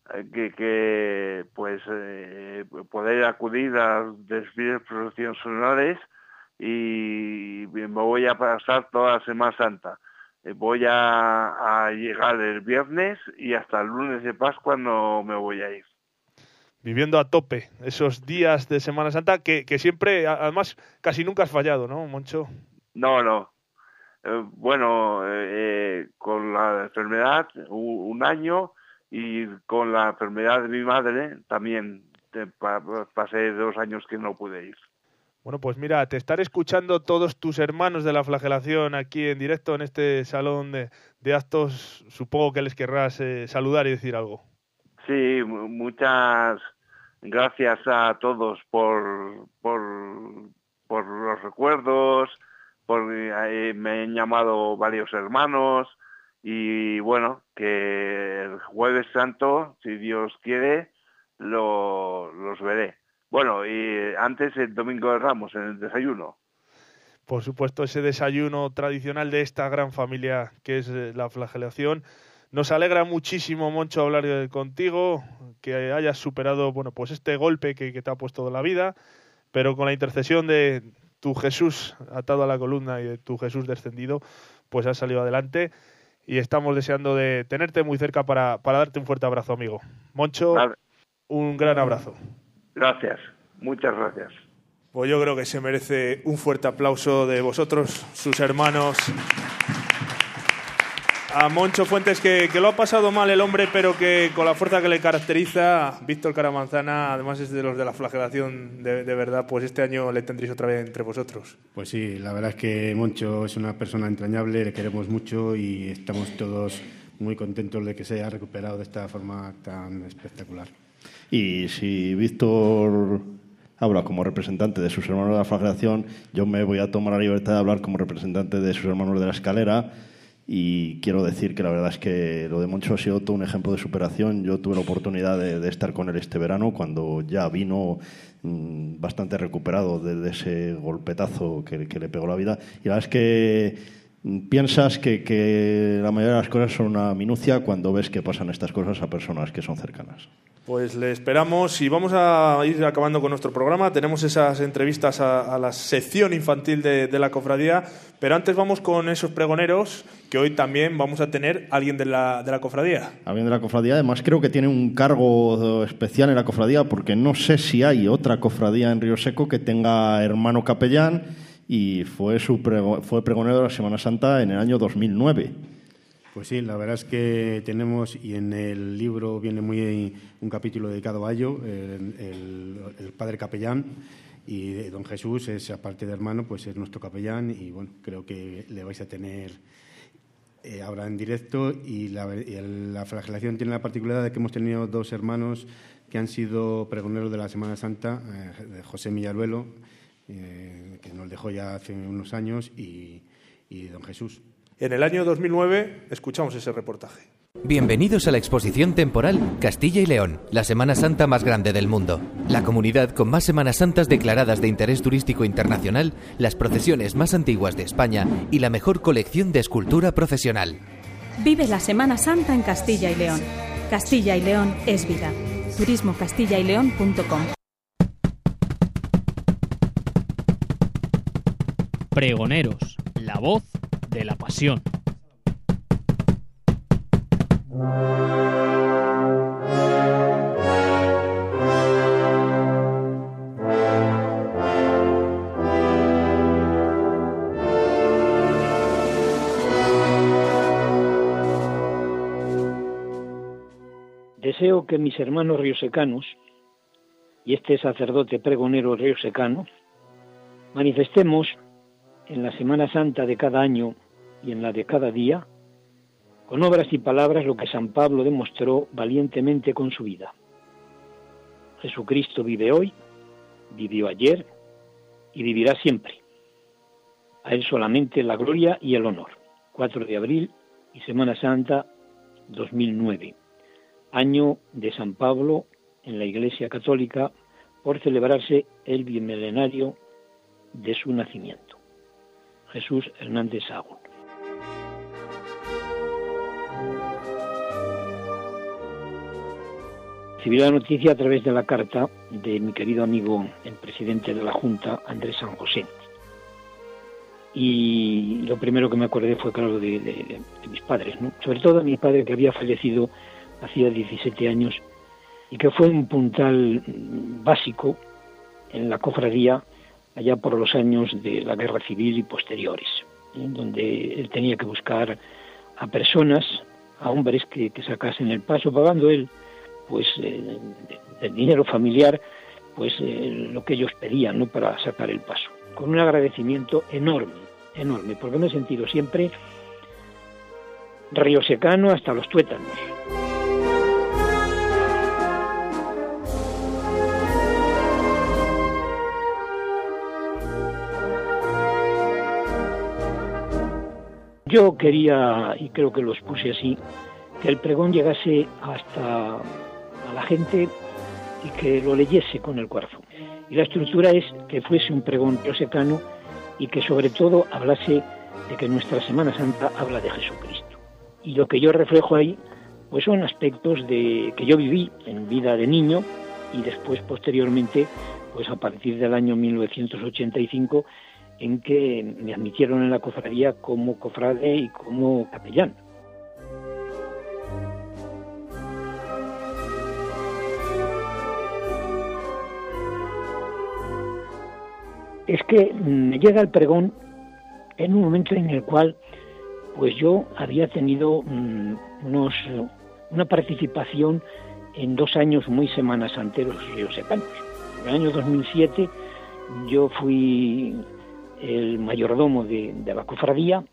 poder acudir a desfiles profesionales, y me voy a pasar toda la Semana Santa. Voy a llegar el viernes y hasta el lunes de Pascua no me voy a ir. Viviendo a tope esos días de Semana Santa que siempre, además, casi nunca has fallado, ¿no, Moncho? No. Bueno, con la enfermedad un año, y con la enfermedad de mi madre también pasé 2 años que no pude ir. Bueno, pues mira, te están escuchando todos tus hermanos de la flagelación aquí en directo en este salón de actos. Supongo que les querrás saludar y decir algo. Sí, muchas gracias a todos por los recuerdos, me han llamado varios hermanos, y bueno, que el Jueves Santo, si Dios quiere, los veré. Bueno, y antes el Domingo de Ramos, en el desayuno. Por supuesto, ese desayuno tradicional de esta gran familia que es la flagelación. Nos alegra muchísimo, Moncho, hablar contigo, que hayas superado, bueno, pues este golpe que te ha puesto de la vida, pero con la intercesión de tu Jesús atado a la columna y de tu Jesús descendido, pues has salido adelante, y estamos deseando de tenerte muy cerca para darte un fuerte abrazo, amigo. Moncho, un gran abrazo. Gracias, muchas gracias. Pues yo creo que se merece un fuerte aplauso de vosotros, sus hermanos. A Moncho Fuentes, que lo ha pasado mal el hombre, pero que con la fuerza que le caracteriza, Víctor Caramanzana, además es de los de la flagelación de verdad, pues este año le tendréis otra vez entre vosotros. Pues sí, la verdad es que Moncho es una persona entrañable, le queremos mucho y estamos todos muy contentos de que se haya recuperado de esta forma tan espectacular. Y si Víctor habla como representante de sus hermanos de la flagelación, yo me voy a tomar la libertad de hablar como representante de sus hermanos de la escalera. Y quiero decir que la verdad es que lo de Moncho ha sido todo un ejemplo de superación. Yo tuve la oportunidad de estar con él este verano, cuando ya vino bastante recuperado de ese golpetazo que le pegó la vida. Y la verdad es que piensas que la mayoría de las cosas son una minucia cuando ves que pasan estas cosas a personas que son cercanas. Pues le esperamos, y vamos a ir acabando con nuestro programa. Tenemos esas entrevistas a la sección infantil de la cofradía, pero antes vamos con esos pregoneros, que hoy también vamos a tener a alguien de la cofradía. Alguien de la cofradía, además creo que tiene un cargo especial en la cofradía, porque no sé si hay otra cofradía en Río Seco que tenga hermano capellán, y fue pregonero de la Semana Santa en el año 2009. Pues sí, la verdad es que tenemos, y en el libro viene un capítulo dedicado a ello, el padre capellán, y don Jesús es, aparte de hermano, pues es nuestro capellán, y bueno, creo que le vais a tener ahora en directo. Y la flagelación tiene la particularidad de que hemos tenido 2 hermanos que han sido pregoneros de la Semana Santa, José Millaruelo, que nos dejó ya hace unos años, y don Jesús. En el año 2009 escuchamos ese reportaje. Bienvenidos a la exposición temporal Castilla y León, la Semana Santa más grande del mundo. La comunidad con más Semanas Santas declaradas de interés turístico internacional, las procesiones más antiguas de España y la mejor colección de escultura profesional. Vive la Semana Santa en Castilla y León. Castilla y León es vida. turismocastillaileón.com. Pregoneros, la voz de la pasión. Deseo que mis hermanos riosecanos y este sacerdote pregonero riosecano manifestemos en la Semana Santa de cada año y en la de cada día, con obras y palabras, lo que San Pablo demostró valientemente con su vida. Jesucristo vive hoy, vivió ayer y vivirá siempre. A Él solamente la gloria y el honor. 4 de abril y Semana Santa 2009, año de San Pablo en la Iglesia Católica, por celebrarse el bimilenario de su nacimiento. Jesús Hernández Sagún. Recibí la noticia a través de la carta de mi querido amigo, el presidente de la Junta, Andrés San José. Y lo primero que me acordé fue, claro, de mis padres, ¿no? Sobre todo de mi padre, que había fallecido hacía 17 años y que fue un puntal básico en la cofradía, allá por los años de la Guerra Civil y posteriores, donde él tenía que buscar a personas, a hombres que sacasen el paso, pagando él pues el dinero familiar, pues lo que ellos pedían, ¿no?, para sacar el paso, con un agradecimiento enorme, porque me he sentido siempre riosecano hasta los tuétanos. Yo quería, y creo que lo expuse así, que el pregón llegase hasta a la gente y que lo leyese con el corazón. Y la estructura es que fuese un pregón riosecano y que sobre todo hablase de que nuestra Semana Santa habla de Jesucristo. Y lo que yo reflejo ahí, pues son aspectos que yo viví en vida de niño y después posteriormente, pues a partir del año 1985, en que me admitieron en la cofradía como cofrade y como capellán. Es que me llega el pregón en un momento en el cual pues yo había tenido una participación en 2 años muy semanas-santeros riosecanos. En el año 2007 yo fui el mayordomo de la cofradía.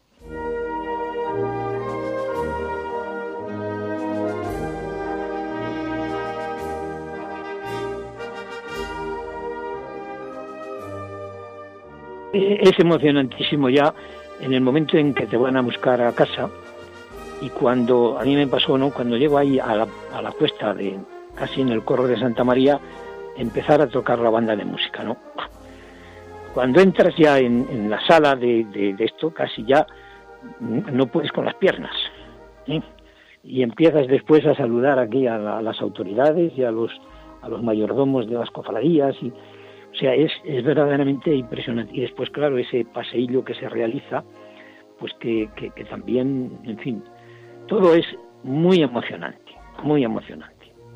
Es emocionantísimo ya en el momento en que te van a buscar a casa, y cuando a mí me pasó, ¿no?, cuando llego ahí a la cuesta, casi en el corro de Santa María, empezar a tocar la banda de música, ¿no? Cuando entras ya en la sala de esto, casi ya no puedes con las piernas, ¿eh? Y empiezas después a saludar aquí a las autoridades y a los mayordomos de las cofradías, y o sea, es verdaderamente impresionante. Y después, claro, ese paseillo que se realiza, pues que también, en fin, todo es muy emocionante, muy emocionante.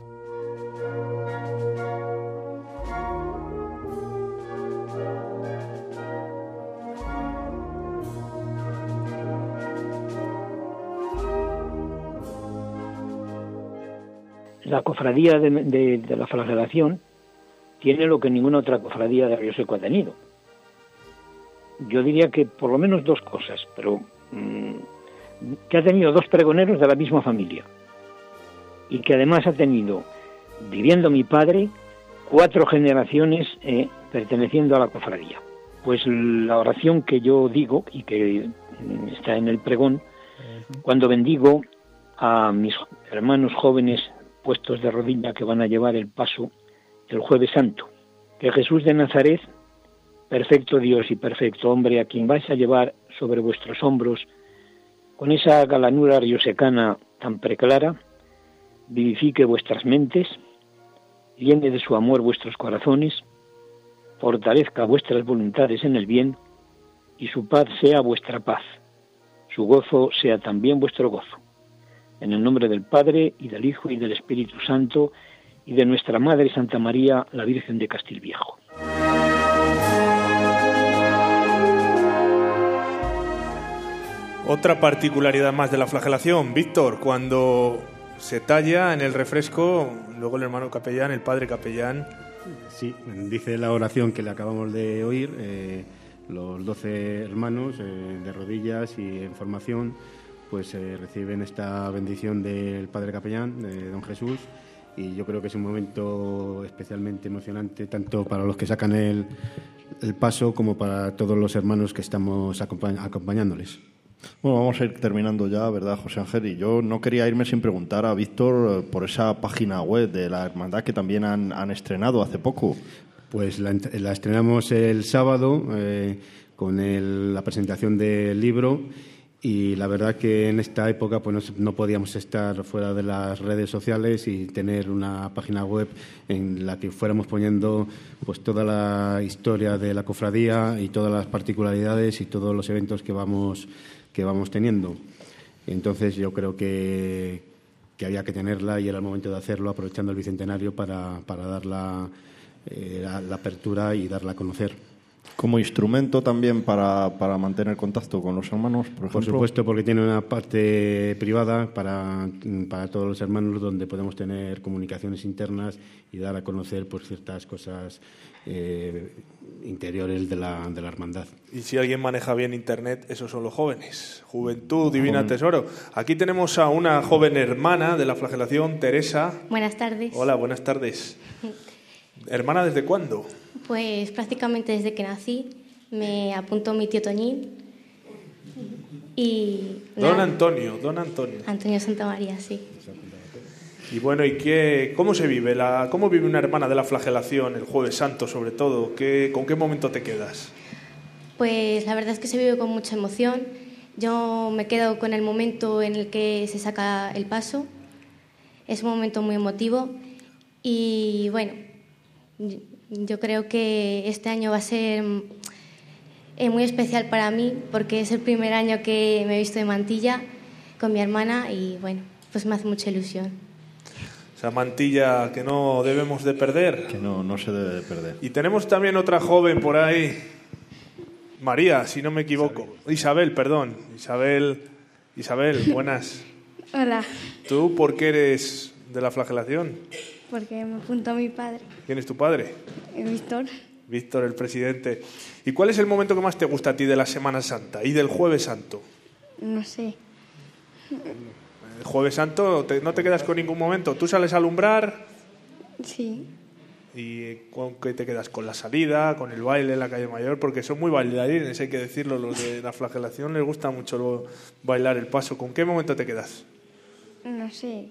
La cofradía de la flagelación tiene lo que ninguna otra cofradía de Río Seco ha tenido. Yo diría que por lo menos 2 cosas, pero que ha tenido 2 pregoneros de la misma familia, y que además ha tenido, viviendo mi padre, 4 generaciones perteneciendo a la cofradía. Pues la oración que yo digo, y que está en el pregón, cuando bendigo a mis hermanos jóvenes puestos de rodilla que van a llevar el paso el Jueves Santo, que Jesús de Nazaret, perfecto Dios y perfecto hombre, a quien vais a llevar sobre vuestros hombros con esa galanura riosecana tan preclara, vivifique vuestras mentes, llene de su amor vuestros corazones, fortalezca vuestras voluntades en el bien, y su paz sea vuestra paz, su gozo sea también vuestro gozo. En el nombre del Padre, y del Hijo, y del Espíritu Santo, y de nuestra Madre Santa María, la Virgen de Castilviejo. Otra particularidad más de la flagelación, Víctor, cuando se talla en el refresco, luego el hermano capellán, el padre capellán... Sí, dice la oración que le acabamos de oír, los 12 hermanos de rodillas y en formación, pues reciben esta bendición del padre capellán, de don Jesús, y yo creo que es un momento especialmente emocionante tanto para los que sacan el paso como para todos los hermanos que estamos acompañándoles. Bueno, vamos a ir terminando ya, ¿verdad, José Ángel? Y yo no quería irme sin preguntar a Víctor por esa página web de la hermandad que también han estrenado hace poco. Pues la estrenamos el sábado con la presentación del libro. Y la verdad que en esta época pues no podíamos estar fuera de las redes sociales y tener una página web en la que fuéramos poniendo pues toda la historia de la cofradía y todas las particularidades y todos los eventos que vamos teniendo. Entonces yo creo que había que tenerla y era el momento de hacerlo, aprovechando el bicentenario para dar la apertura y darla a conocer. Como instrumento también para mantener contacto con los hermanos, por ejemplo. Por supuesto, porque tiene una parte privada para todos los hermanos donde podemos tener comunicaciones internas y dar a conocer pues, ciertas cosas interiores de la hermandad. Y si alguien maneja bien Internet, esos son los jóvenes. Juventud, divina tesoro. Aquí tenemos a una joven hermana de la flagelación, Teresa. Buenas tardes. Hola, buenas tardes. ¿Hermana desde cuándo? Pues prácticamente desde que nací. Me apuntó mi tío Toñín. Y Don Antonio. Antonio Santamaría, sí. Y bueno, ¿cómo se vive? ¿Cómo vive una hermana de la flagelación el Jueves Santo, sobre todo? ¿Con qué momento te quedas? Pues la verdad es que se vive con mucha emoción. Yo me quedo con el momento en el que se saca el paso. Es un momento muy emotivo. Y bueno, yo creo que este año va a ser muy especial para mí porque es el primer año que me he visto de mantilla con mi hermana y bueno, pues me hace mucha ilusión. Esa mantilla que no debemos de perder. Que no se debe de perder. Y tenemos también otra joven por ahí, María, si no me equivoco. Isabel, perdón. Isabel, buenas. Hola. ¿Tú por qué eres de la flagelación? Porque me apuntó mi padre. ¿Quién es tu padre? Víctor. Víctor, el presidente. ¿Y cuál es el momento que más te gusta a ti de la Semana Santa y del Jueves Santo? No sé. El Jueves Santo no te quedas con ningún momento. ¿Tú sales a alumbrar? Sí. ¿Y con qué te quedas? ¿Con la salida? ¿Con el baile en la calle Mayor? Porque son muy bailarines, hay que decirlo. Los de la flagelación les gusta mucho bailar el paso. ¿Con qué momento te quedas? No sé.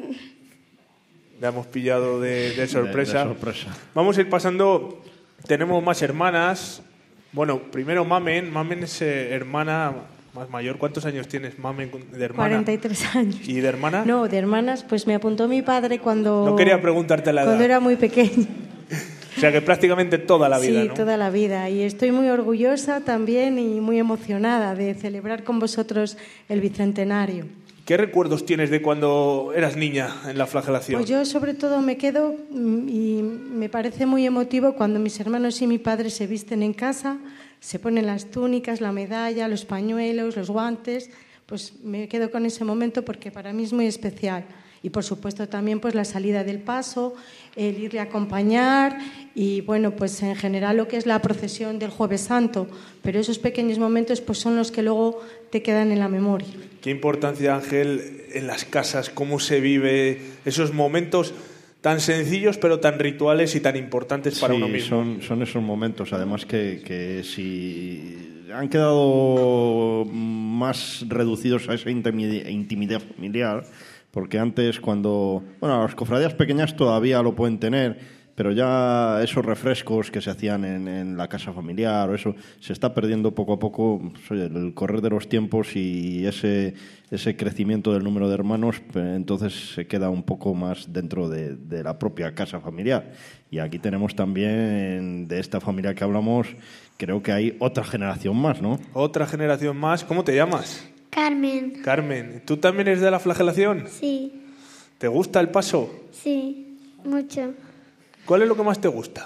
Le hemos pillado de sorpresa. De sorpresa. Vamos a ir pasando. Tenemos más hermanas. Bueno, primero Mamen. Mamen es hermana más mayor. ¿Cuántos años tienes, Mamen, de hermana? 43 años. ¿Y de hermana? No, de hermanas, pues me apuntó mi padre cuando... No quería preguntarte la edad. Cuando era muy pequeña. O sea, que prácticamente toda la vida, sí, ¿no? Toda la vida. Y estoy muy orgullosa también y muy emocionada de celebrar con vosotros el Bicentenario. ¿Qué recuerdos tienes de cuando eras niña en la flagelación? Pues yo sobre todo me quedo y me parece muy emotivo cuando mis hermanos y mi padre se visten en casa, se ponen las túnicas, la medalla, los pañuelos, los guantes. Pues me quedo con ese momento porque para mí es muy especial. Y por supuesto también pues la salida del paso, el irle a acompañar y bueno, pues en general lo que es la procesión del Jueves Santo. Pero esos pequeños momentos pues son los que luego te quedan en la memoria. Qué importancia, Ángel, en las casas, cómo se vive esos momentos tan sencillos pero tan rituales y tan importantes para uno mismo. Son esos momentos, además que si han quedado más reducidos a esa intimidad familiar, porque antes cuando... Bueno, las cofradías pequeñas todavía lo pueden tener, pero ya esos refrescos que se hacían en la casa familiar o eso se está perdiendo poco a poco. Pues, oye, el correr de los tiempos y ese crecimiento del número de hermanos, entonces se queda un poco más dentro de la propia casa familiar. Y aquí tenemos también, de esta familia que hablamos, creo que hay otra generación más, ¿no? Otra generación más. ¿Cómo te llamas? Carmen. Carmen. ¿Tú también eres de la flagelación? Sí. ¿Te gusta el paso? Sí, mucho. ¿Cuál es lo que más te gusta?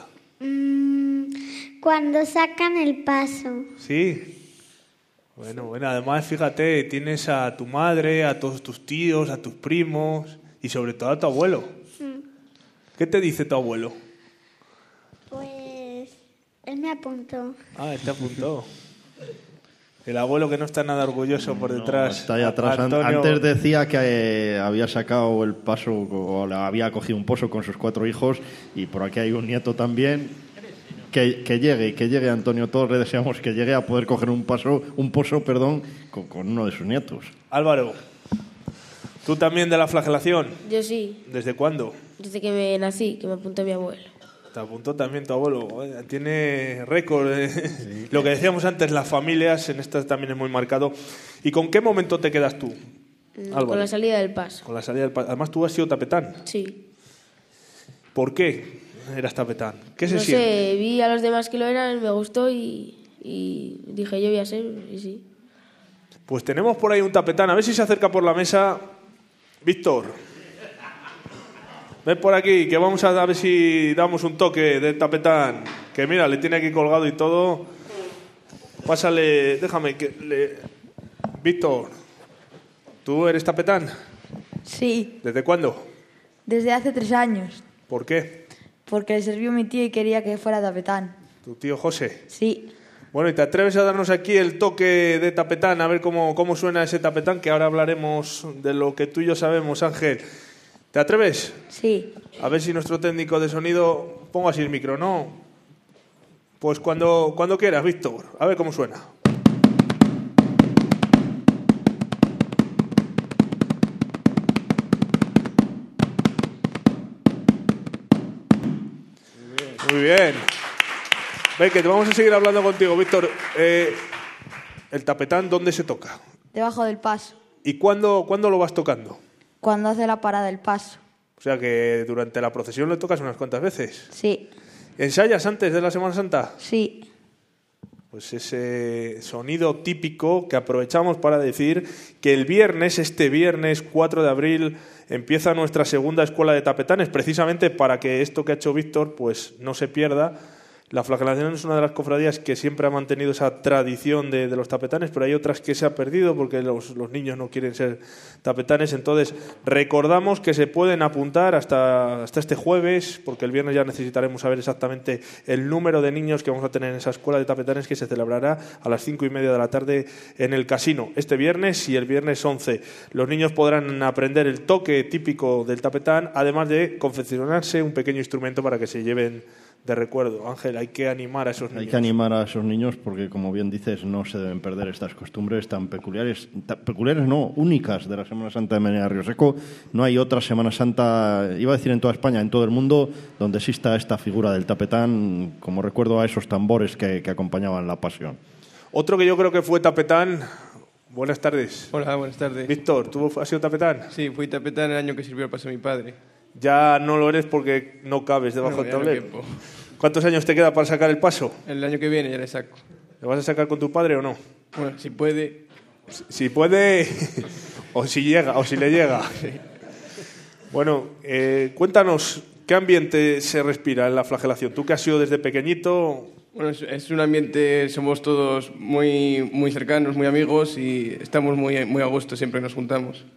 Cuando sacan el paso. Sí. Bueno, además fíjate, tienes a tu madre, a todos tus tíos, a tus primos y sobre todo a tu abuelo. ¿Qué te dice tu abuelo? Pues él me apuntó. Ah, él te apuntó. El abuelo que no está nada orgulloso por detrás. No, está ahí atrás. Antonio... Antes decía que había sacado el paso o había cogido un pozo con sus 4 hijos y por aquí hay un nieto también. Que llegue Antonio. Todos le deseamos que llegue a poder coger un pozo, con uno de sus nietos. Álvaro, ¿tú también de la flagelación? Yo sí. ¿Desde cuándo? Desde que me nací, que me apuntó mi abuelo. Te apuntó también tu abuelo. Tiene récord. Sí. Lo que decíamos antes, las familias, en esta también es muy marcado. ¿Y con qué momento te quedas tú, Álvaro? Con la salida del paso. Con la salida del paso. Además, tú has sido tapetán. Sí. ¿Por qué eras tapetán? ¿Qué se siente? No sé, vi a los demás que lo eran, me gustó y dije yo voy a ser, y sí. Pues tenemos por ahí un tapetán. A ver si se acerca por la mesa. Víctor. Ven por aquí, que vamos a ver si damos un toque de tapetán. Que mira, le tiene aquí colgado y todo. Pásale, déjame que... Víctor, ¿tú eres tapetán? Sí. ¿Desde cuándo? Desde hace 3 años. ¿Por qué? Porque le sirvió mi tío y quería que fuera tapetán. ¿Tu tío José? Sí. Bueno, ¿y te atreves a darnos aquí el toque de tapetán? A ver cómo suena ese tapetán, que ahora hablaremos de lo que tú y yo sabemos, Ángel. ¿Te atreves? Sí. A ver si nuestro técnico de sonido... Pongo así el micro, ¿no? Pues cuando quieras, Víctor. A ver cómo suena. Muy bien. Ven, que te vamos a seguir hablando contigo, Víctor. El tapetán, ¿dónde se toca? Debajo del paso. ¿Y cuándo lo vas tocando? Cuando hace la parada del paso. O sea que durante la procesión le tocas unas cuantas veces. Sí. ¿Ensayas antes de la Semana Santa? Sí. Pues ese sonido típico que aprovechamos para decir que el viernes, este viernes 4 de abril, empieza nuestra segunda escuela de tapetanes, precisamente para que esto que ha hecho Víctor pues no se pierda. La Flagelación es una de las cofradías que siempre ha mantenido esa tradición de los tapetanes, pero hay otras que se ha perdido porque los niños no quieren ser tapetanes. Entonces, recordamos que se pueden apuntar hasta este jueves, porque el viernes ya necesitaremos saber exactamente el número de niños que vamos a tener en esa escuela de tapetanes, que se celebrará a las 5:30 de la tarde en el casino. Este viernes y el viernes 11. Los niños podrán aprender el toque típico del tapetán, además de confeccionarse un pequeño instrumento para que se lleven de recuerdo. Ángel, hay que animar a esos niños. Hay que animar a esos niños porque, como bien dices, no se deben perder estas costumbres tan peculiares no, únicas de la Semana Santa de Medina de Rioseco. No hay otra Semana Santa, iba a decir en toda España, en todo el mundo, donde exista esta figura del tapetán, como recuerdo a esos tambores que acompañaban la Pasión. Otro que yo creo que fue tapetán. Buenas tardes. Hola, buenas tardes. Víctor, ¿tú has sido tapetán? Sí, fui tapetán el año que sirvió el paso de mi padre. Ya no lo eres porque no cabes debajo del tablero. No. ¿Cuántos años te queda para sacar el paso? El año que viene ya le saco. ¿Le vas a sacar con tu padre o no? Bueno, si puede. Si puede o si llega, o si le llega. Sí. Bueno, cuéntanos, ¿qué ambiente se respira en la Flagelación? Tú que has sido desde pequeñito... Bueno, es un ambiente, somos todos muy, muy cercanos, muy amigos y estamos muy a gusto, siempre nos juntamos.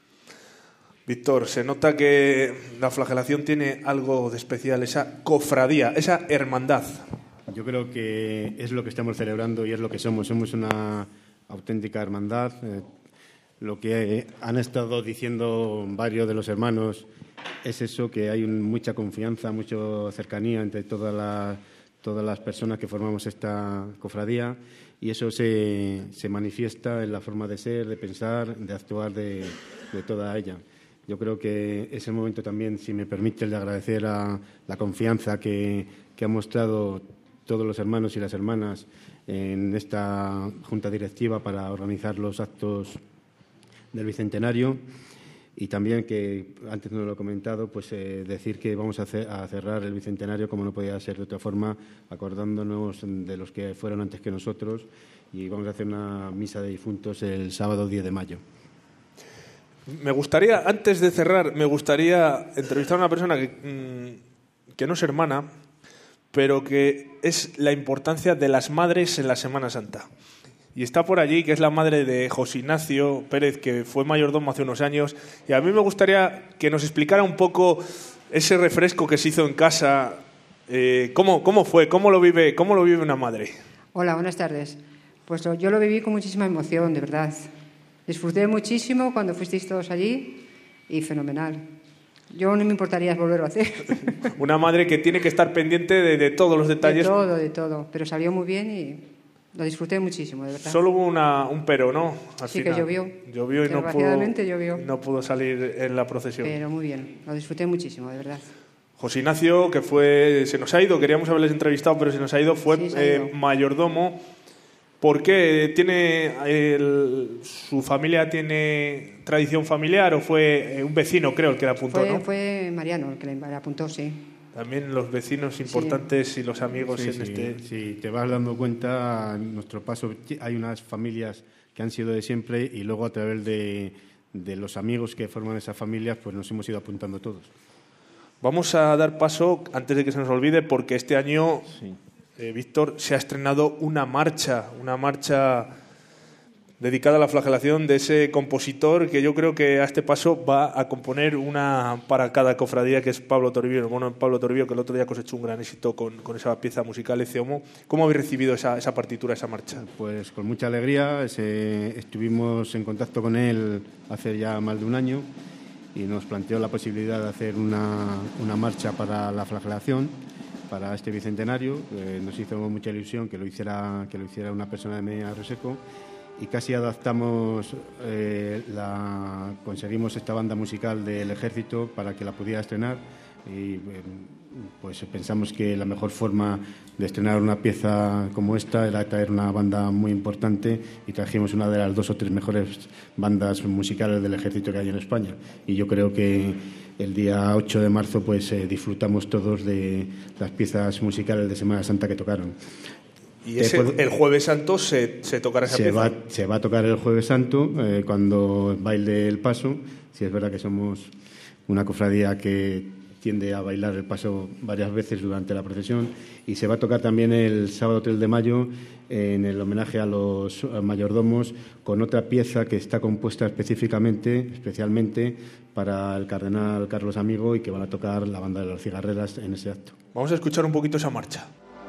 Víctor, se nota que la Flagelación tiene algo de especial, esa cofradía, esa hermandad. Yo creo que es lo que estamos celebrando y es lo que somos. Somos una auténtica hermandad. Lo que han estado diciendo varios de los hermanos es eso, que hay mucha confianza, mucha cercanía entre todas las personas que formamos esta cofradía, y eso se manifiesta en la forma de ser, de pensar, de actuar de toda ella. Yo creo que es el momento también, si me permite, de agradecer a la confianza que han mostrado todos los hermanos y las hermanas en esta junta directiva para organizar los actos del Bicentenario. Y también, que antes no lo he comentado, pues decir que vamos a cerrar el Bicentenario, como no podía ser de otra forma, acordándonos de los que fueron antes que nosotros, y vamos a hacer una misa de difuntos el sábado 10 de mayo. Me gustaría, antes de cerrar, entrevistar a una persona que no es hermana, pero que es la importancia de las madres en la Semana Santa. Y está por allí, que es la madre de José Ignacio Pérez, que fue mayordomo hace unos años. Y a mí me gustaría que nos explicara un poco ese refresco que se hizo en casa. ¿Cómo fue? ¿Cómo lo vive una madre? Hola, buenas tardes. Pues yo lo viví con muchísima emoción, de verdad. Disfruté muchísimo cuando fuisteis todos allí y fenomenal. Yo no me importaría volverlo a hacer. Una madre que tiene que estar pendiente de todos los detalles. De todo. Pero salió muy bien y lo disfruté muchísimo, de verdad. Solo hubo un pero, ¿no? Al sí, final. Que llovió. Llovió y no pudo salir en la procesión. Pero muy bien, lo disfruté muchísimo, de verdad. José Ignacio, que se nos ha ido, queríamos haberles entrevistado, pero se nos ha ido, fue mayordomo. ¿Por qué? ¿Su familia tiene tradición familiar o fue un vecino, creo, el que le apuntó? Fue Mariano el que le apuntó, sí. También los vecinos importantes y los amigos Sí, te vas dando cuenta, en nuestro paso hay unas familias que han sido de siempre, y luego a través de los amigos que forman esas familias, pues nos hemos ido apuntando todos. Vamos a dar paso, antes de que se nos olvide, porque este año Víctor, se ha estrenado una marcha dedicada a la flagelación de ese compositor que yo creo que a este paso va a componer una para cada cofradía, que es Pablo Toribio, el hermano de Pablo Toribio, que el otro día cosechó un gran éxito con esa pieza musical, Ece Homo. ¿Cómo habéis recibido esa partitura, esa marcha? Pues con mucha alegría. Estuvimos en contacto con él hace ya más de un año y nos planteó la posibilidad de hacer una marcha para la flagelación, para este bicentenario. Nos hizo mucha ilusión que lo hiciera una persona de Medina de Río Seco, y casi adaptamos, conseguimos esta banda musical del Ejército para que la pudiera estrenar, y pues pensamos que la mejor forma de estrenar una pieza como esta era traer una banda muy importante, y trajimos una de las 2 o 3 mejores bandas musicales del Ejército que hay en España, y yo creo que el día 8 de marzo pues disfrutamos todos de las piezas musicales de Semana Santa que tocaron. Y el Jueves Santo se tocará esa pieza. Se va a tocar el Jueves Santo cuando baile el paso. Sí, es verdad que somos una cofradía que tiende a bailar el paso varias veces durante la procesión, y se va a tocar también el sábado 3 de mayo en el homenaje a los mayordomos, con otra pieza que está compuesta especialmente para el cardenal Carlos Amigo, y que van a tocar la banda de las cigarreras en ese acto. Vamos a escuchar un poquito esa marcha.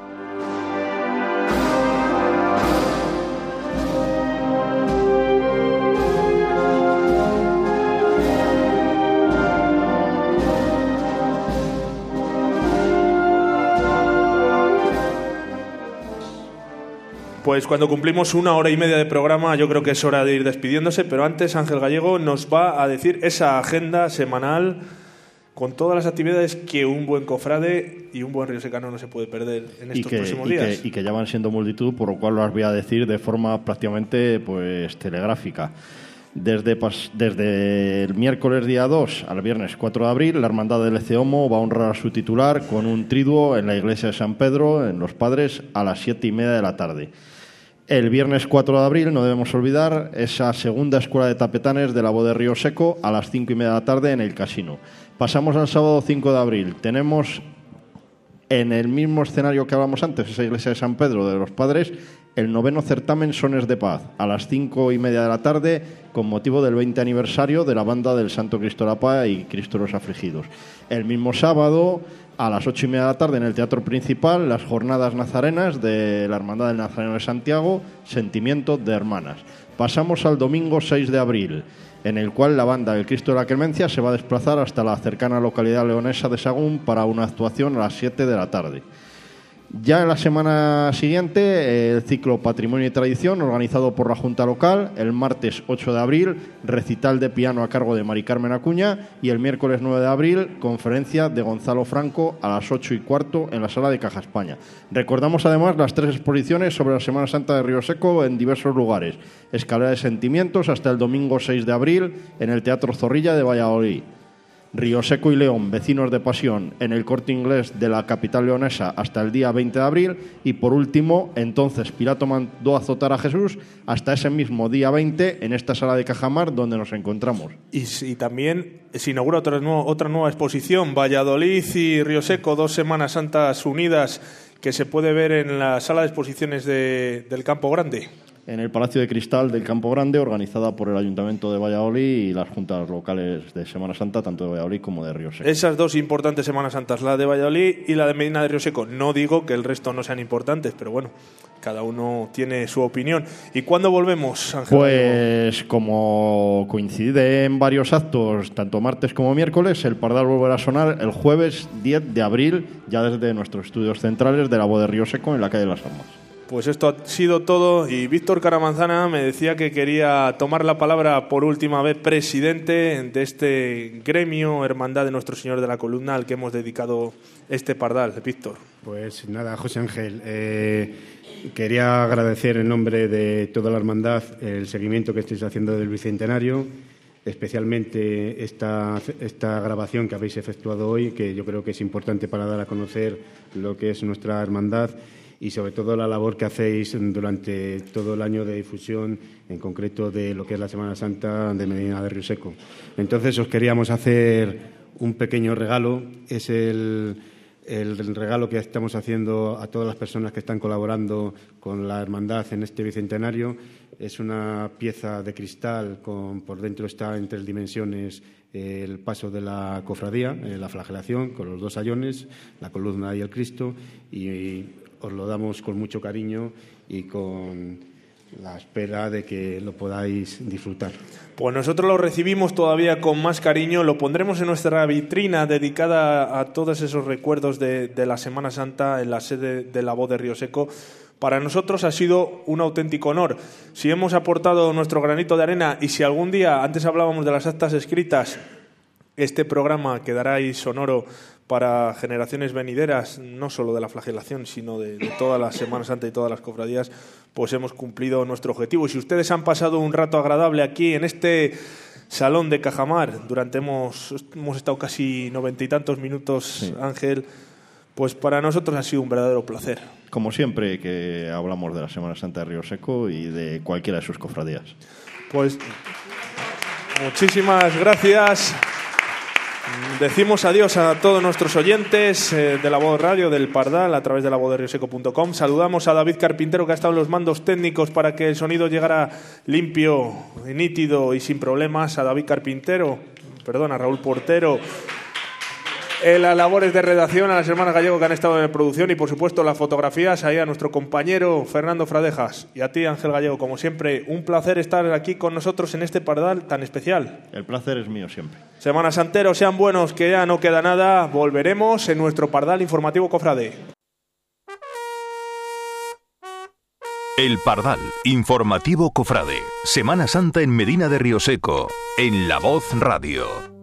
Pues cuando cumplimos 1 hora y media de programa, yo creo que es hora de ir despidiéndose, pero antes Ángel Gallego nos va a decir esa agenda semanal con todas las actividades que un buen cofrade y un buen riosecano no se puede perder en estos próximos días. Y que ya van siendo multitud, por lo cual las voy a decir de forma prácticamente pues telegráfica. Desde el miércoles día 2 al viernes 4 de abril, la Hermandad del Ece Homo va a honrar a su titular con un triduo en la iglesia de San Pedro, en Los Padres, a las 7:30 de la tarde. El viernes 4 de abril, no debemos olvidar, esa segunda escuela de tapetanes de la Voz de Río Seco a las 5:30 de la tarde en el Casino. Pasamos al sábado 5 de abril. Tenemos en el mismo escenario que hablamos antes, esa iglesia de San Pedro de los Padres, el 9º certamen Sones de Paz a las 5:30 de la tarde, con motivo del 20 aniversario de la banda del Santo Cristo de la Paz y Cristo de los Afligidos. El mismo sábado, a las 8:30 de la tarde, en el Teatro Principal, las jornadas nazarenas de la Hermandad del Nazareno de Santiago, Sentimiento de Hermanas. Pasamos al domingo 6 de abril, en el cual la banda del Cristo de la Clemencia se va a desplazar hasta la cercana localidad leonesa de Sagún para una actuación a las 7 de la tarde. Ya en la semana siguiente, el ciclo Patrimonio y Tradición, organizado por la Junta Local, el martes 8 de abril, recital de piano a cargo de Mari Carmen Acuña, y el miércoles 9 de abril, conferencia de Gonzalo Franco a las 8:15 en la sala de Caja España. Recordamos además las 3 exposiciones sobre la Semana Santa de Río Seco en diversos lugares. Escalera de Sentimientos hasta el domingo 6 de abril en el Teatro Zorrilla de Valladolid. Río Seco y León, vecinos de pasión, en el Corte Inglés de la capital leonesa hasta el día 20 de abril. Y por último, entonces Pilato mandó azotar a Jesús hasta ese mismo día 20 en esta sala de Cajamar donde nos encontramos. Y también se inaugura otra nueva exposición, Valladolid y Río Seco, 2 Semanas Santas unidas, que se puede ver en la sala de exposiciones del Campo Grande. En el Palacio de Cristal del Campo Grande, organizada por el Ayuntamiento de Valladolid y las juntas locales de Semana Santa, tanto de Valladolid como de Río Seco. Esas 2 importantes Semanas Santas, la de Valladolid y la de Medina de Río Seco. No digo que el resto no sean importantes, pero bueno, cada uno tiene su opinión. ¿Y cuándo volvemos, Ángel? Pues como coincide en varios actos, tanto martes como miércoles, el Pardal volverá a sonar el jueves 10 de abril, ya desde nuestros estudios centrales de la Voz de Río Seco en la calle de las Armas. Pues esto ha sido todo, y Víctor Caramanzana me decía que quería tomar la palabra por última vez, presidente de este gremio Hermandad de Nuestro Señor de la Columna al que hemos dedicado este pardal. Víctor. Pues nada, José Ángel, quería agradecer en nombre de toda la hermandad el seguimiento que estáis haciendo del Bicentenario, especialmente esta grabación que habéis efectuado hoy, que yo creo que es importante para dar a conocer lo que es nuestra hermandad, y sobre todo la labor que hacéis durante todo el año de difusión, en concreto de lo que es la Semana Santa de Medina de Río Seco. Entonces os queríamos hacer un pequeño regalo, es el regalo que estamos haciendo a todas las personas que están colaborando con la hermandad en este bicentenario es una pieza de cristal, por dentro está en 3 dimensiones el paso de la cofradía, la flagelación, con los 2 sayones, la columna y el Cristo, y os lo damos con mucho cariño y con la espera de que lo podáis disfrutar. Pues nosotros lo recibimos todavía con más cariño, lo pondremos en nuestra vitrina dedicada a todos esos recuerdos de la Semana Santa en la sede de la Voz de Río Seco. Para nosotros ha sido un auténtico honor. Si hemos aportado nuestro granito de arena y si algún día, antes hablábamos de las actas escritas, este programa quedará ahí sonoro para generaciones venideras, no solo de la flagelación, sino de toda la Semana Santa y todas las cofradías, pues hemos cumplido nuestro objetivo. Y si ustedes han pasado un rato agradable aquí en este Salón de Cajamar, hemos estado casi 90 y tantos minutos, sí. Ángel, pues para nosotros ha sido un verdadero placer. Como siempre que hablamos de la Semana Santa de Río Seco y de cualquiera de sus cofradías. Pues muchísimas gracias. Decimos adiós a todos nuestros oyentes de La Voz Radio, del Pardal, a través de lavozderrioseco.com. Saludamos a David Carpintero, que ha estado en los mandos técnicos para que el sonido llegara limpio, nítido y sin problemas. A David Carpintero, a Raúl Portero, en las labores de redacción, a las hermanas Gallego que han estado en producción y, por supuesto, las fotografías, ahí a nuestro compañero Fernando Fradejas y a ti, Ángel Gallego. Como siempre, un placer estar aquí con nosotros en este Pardal tan especial. El placer es mío siempre. Semana Santero, sean buenos, que ya no queda nada. Volveremos en nuestro Pardal informativo cofrade. El Pardal informativo cofrade. Semana Santa en Medina de Río Seco, en La Voz Radio.